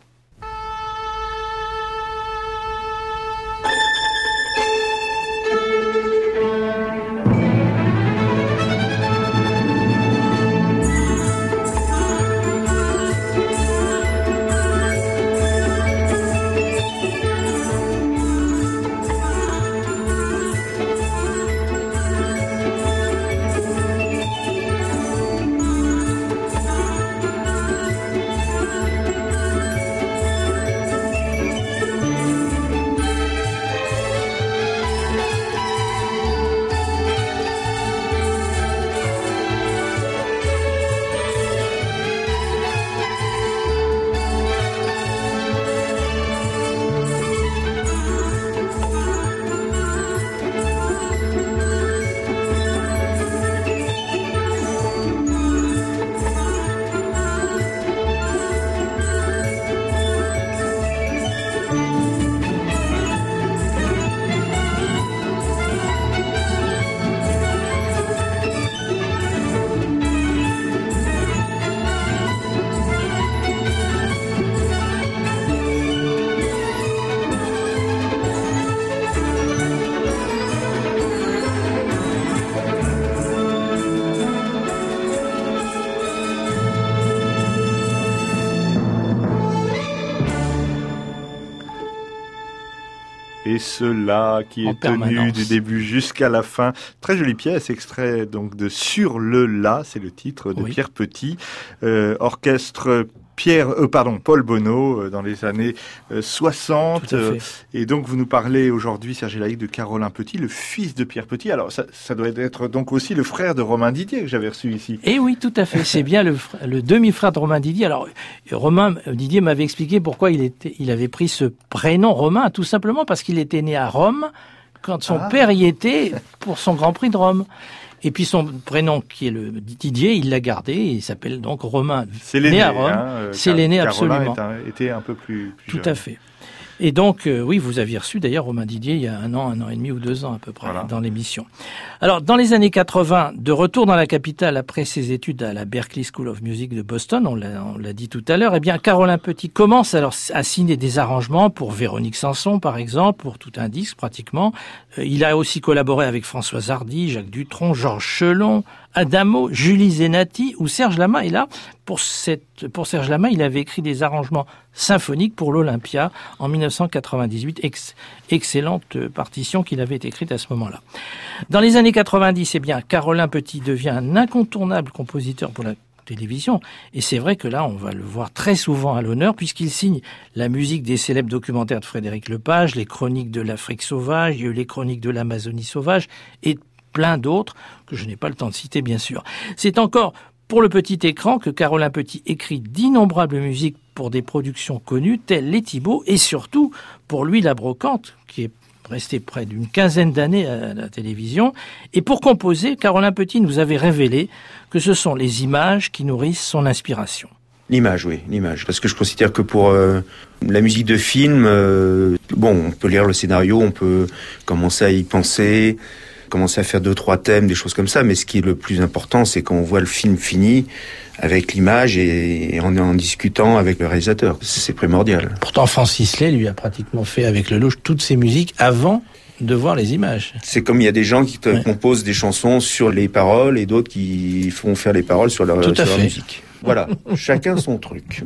et cela qui En est tenu permanence. du début jusqu'à la fin. Très jolie pièce, extrait donc de Sur le La, c'est le titre de Oui. Pierre Petit, euh, orchestre Pierre, euh, pardon, Paul Bonneau euh, dans les années euh, soixante. Tout à fait. euh, et donc vous nous parlez aujourd'hui, Serge Laïc, de Carolin Petit, le fils de Pierre Petit. Alors ça, ça doit être donc aussi le frère de Romain Didier que j'avais reçu ici. Et oui, tout à fait. C'est bien le, fr- le demi-frère de Romain Didier. Alors, Romain Didier m'avait expliqué pourquoi il, était, il avait pris ce prénom Romain, tout simplement parce qu'il était né à Rome quand son Ah. père y était pour son Grand Prix de Rome. Et puis son prénom, qui est le Didier, il l'a gardé et il s'appelle donc Romain. C'est l'aîné, né à Rome. hein, euh, C'est Car- l'aîné, Carolin absolument. est un- était un peu plus, plus Tout jeune. à fait. Et donc, euh, oui, vous aviez reçu d'ailleurs Romain Didier il y a un an, un an et demi ou deux ans à peu près Voilà. dans l'émission. Alors, dans les années quatre-vingts, de retour dans la capitale après ses études à la Berklee School of Music de Boston, on l'a, on l'a dit tout à l'heure, eh bien, Carolin Petit commence alors à signer des arrangements pour Véronique Sanson, par exemple, pour tout un disque pratiquement. Euh, il a aussi collaboré avec Françoise Hardy, Jacques Dutronc, Georges Chelon, Adamo, Julie Zenati ou Serge Lama. Et là, pour, cette, pour Serge Lama, il avait écrit des arrangements symphoniques pour l'Olympia en dix-neuf cent quatre-vingt-dix-huit. Ex, excellente partition qu'il avait écrite à ce moment-là. Dans les années quatre-vingt-dix, eh bien, Carolin Petit devient un incontournable compositeur pour la télévision. Et c'est vrai que là, on va le voir très souvent à l'honneur, puisqu'il signe la musique des célèbres documentaires de Frédéric Lepage, les chroniques de l'Afrique sauvage, il y a eu les chroniques de l'Amazonie sauvage, et plein d'autres, que je n'ai pas le temps de citer, bien sûr. C'est encore pour le petit écran que Carolin Petit écrit d'innombrables musiques pour des productions connues, telles Les Thibauts, et surtout, pour lui, La Brocante, qui est resté près d'une quinzaine d'années à la télévision. Et pour composer, Carolin Petit nous avait révélé que ce sont les images qui nourrissent son inspiration. L'image, oui, l'image. Parce que je considère que pour euh, la musique de film, euh, bon, on peut lire le scénario, on peut commencer à y penser, commencer à faire deux, trois thèmes, des choses comme ça, mais ce qui est le plus important, c'est quand on voit le film fini avec l'image et, et en, en discutant avec le réalisateur. C'est primordial. Pourtant, Francis Lay, lui, a pratiquement fait avec Lelouch toutes ses musiques avant de voir les images. C'est comme il y a des gens qui te Ouais. composent des chansons sur les paroles et d'autres qui font faire les paroles sur leur, Tout à sur leur fait. musique. Voilà, chacun son truc.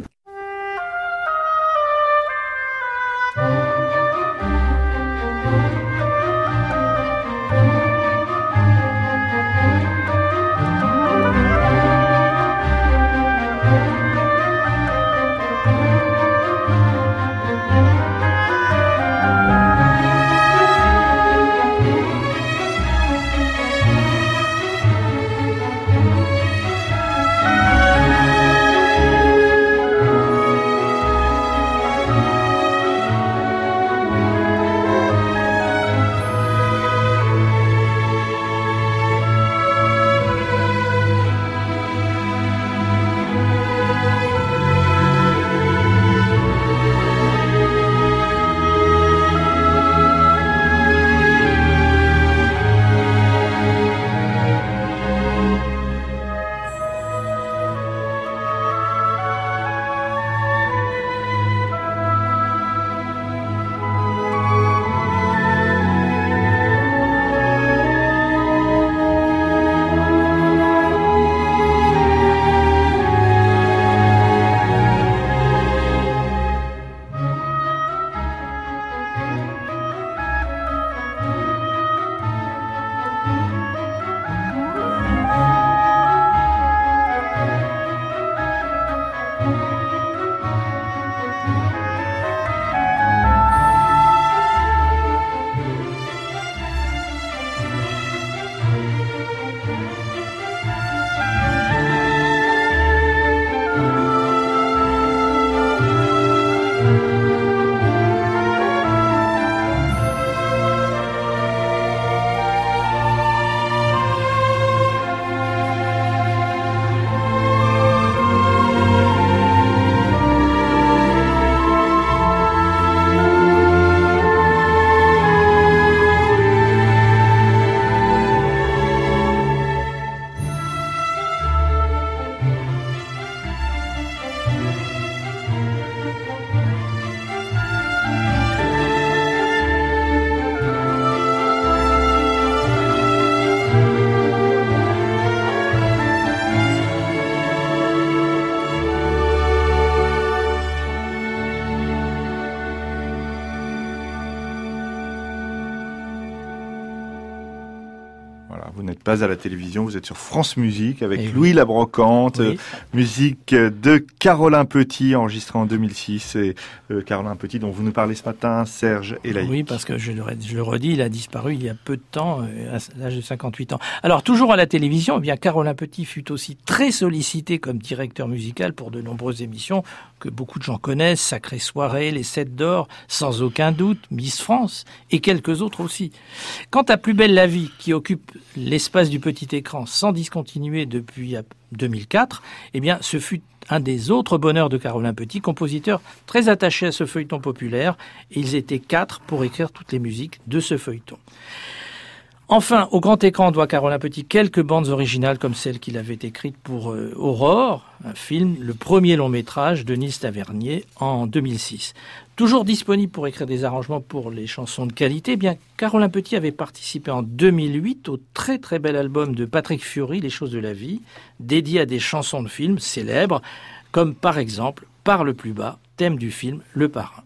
vous n'êtes pas à la télévision, vous êtes sur France Musique avec et Louis oui. Labrocante, Oui. musique de Carolin Petit, enregistrée en deux mille six. Et euh, Carolin Petit, dont vous nous parlez ce matin, Serge et Laïc. Oui, parce que je le, je le redis, il a disparu il y a peu de temps, euh, à l'âge de cinquante-huit ans. Alors, toujours à la télévision, eh bien Carolin Petit fut aussi très sollicité comme directeur musical pour de nombreuses émissions que beaucoup de gens connaissent, Sacrée Soirée, Les Sept d'Or, Sans aucun doute, Miss France et quelques autres aussi. Quant à Plus belle la vie, qui occupe l'espace du petit écran sans discontinuer depuis deux mille quatre, eh bien ce fut un des autres bonheurs de Carolin Petit, compositeur très attaché à ce feuilleton populaire, et ils étaient quatre pour écrire toutes les musiques de ce feuilleton. Enfin, au grand écran doit Carolin Petit quelques bandes originales comme celle qu'il avait écrite pour euh, Aurore, un film, le premier long métrage de Nils Tavernier en deux mille six. Toujours disponible pour écrire des arrangements pour les chansons de qualité, eh bien Carolin Petit avait participé en deux mille huit au très très bel album de Patrick Fiori, Les choses de la vie, dédié à des chansons de films célèbres, comme par exemple Par le plus bas, thème du film Le Parrain.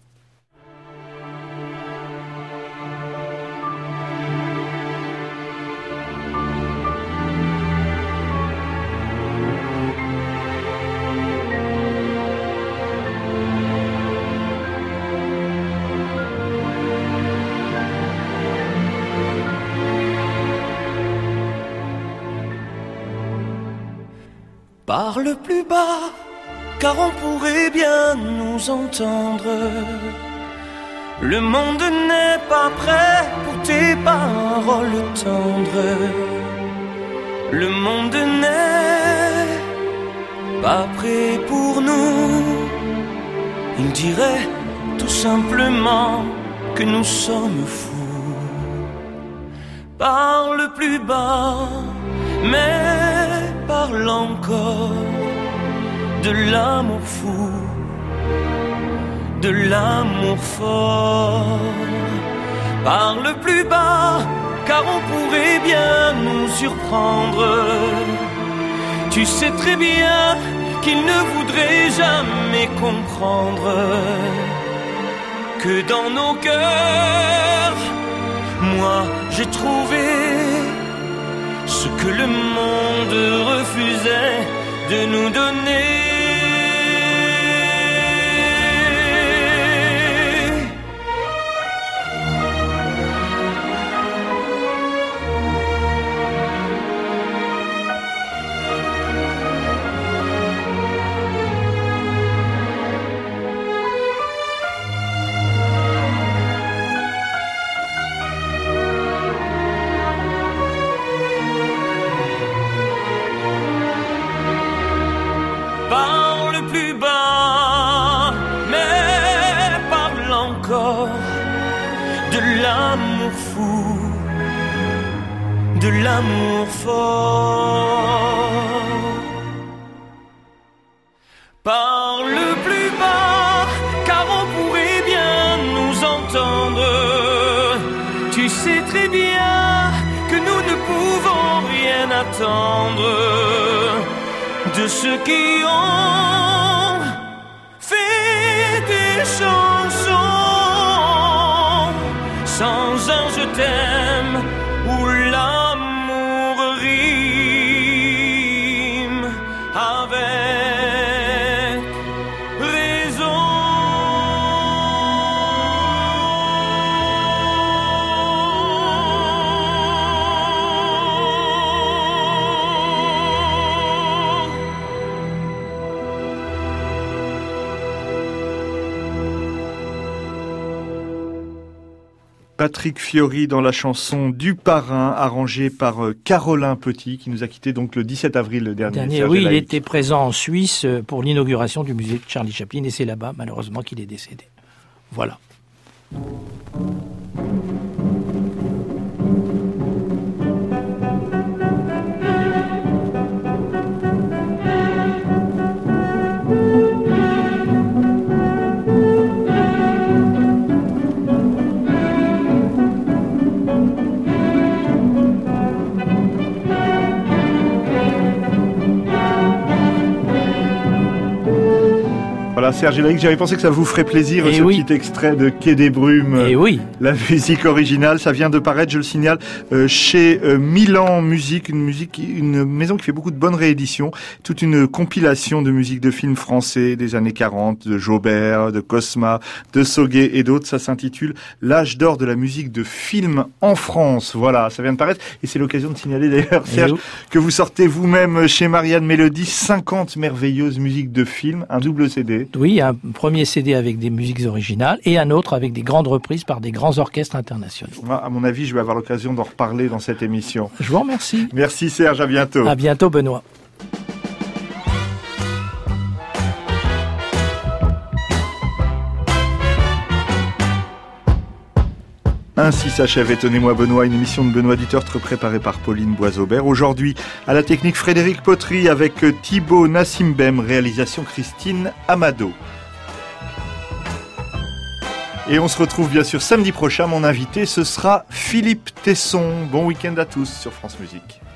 Parle plus bas, car on pourrait bien nous entendre. Le monde n'est pas prêt pour tes paroles tendres. Le monde n'est pas prêt pour nous. Il dirait tout simplement que nous sommes fous. Parle plus bas, mais parle encore de l'amour fou, de l'amour fort. Parle plus bas, car on pourrait bien nous surprendre. Tu sais très bien qu'il ne voudrait jamais comprendre que dans nos cœurs, moi j'ai trouvé ce que le monde refusait de nous donner. Parle plus bas, mais parle encore de l'amour fou, de l'amour fort. Parle plus bas, car on pourrait bien nous entendre. Tu sais très bien que nous ne pouvons rien attendre de ceux qui ont fait des chansons sans un je t'aime où l'amour rime avec raison. Patrick Fiori dans la chanson du Parrain, arrangée par euh, Carolin Petit, qui nous a quitté donc le dix-sept avril dernier. Dernier, oui, il était présent en Suisse pour l'inauguration du musée de Charlie Chaplin, et c'est là-bas, malheureusement, qu'il est décédé. Voilà. Voilà, Voilà, Serge Élaïque, j'avais pensé que ça vous ferait plaisir, Et ce oui. petit extrait de Quai des Brumes. Et oui. La musique originale, ça vient de paraître, je le signale, euh, chez euh, Milan Musique, une musique, une maison qui fait beaucoup de bonnes rééditions, toute une compilation de musique de films français des années quarante, de Jaubert, de Cosma, de Sauguet et d'autres. Ça s'intitule L'âge d'or de la musique de film en France. Voilà, ça vient de paraître. Et c'est l'occasion de signaler d'ailleurs, Serge, que vous sortez vous-même chez Marianne Mélodie cinquante merveilleuses musiques de films, un double C D. Oui, un premier C D avec des musiques originales et un autre avec des grandes reprises par des grands orchestres internationaux. Moi, à mon avis, je vais avoir l'occasion d'en reparler dans cette émission. Je vous remercie. Merci Serge, à bientôt. À bientôt Benoît. Ainsi s'achève Étonnez-moi Benoît, une émission de Benoît Dutertre préparée par Pauline Boisaubert. Aujourd'hui, à la technique Frédéric Potry avec Thibaut Nassimbem, réalisation Christine Amado. Et on se retrouve bien sûr samedi prochain. Mon invité, ce sera Philippe Tesson. Bon week-end à tous sur France Musique.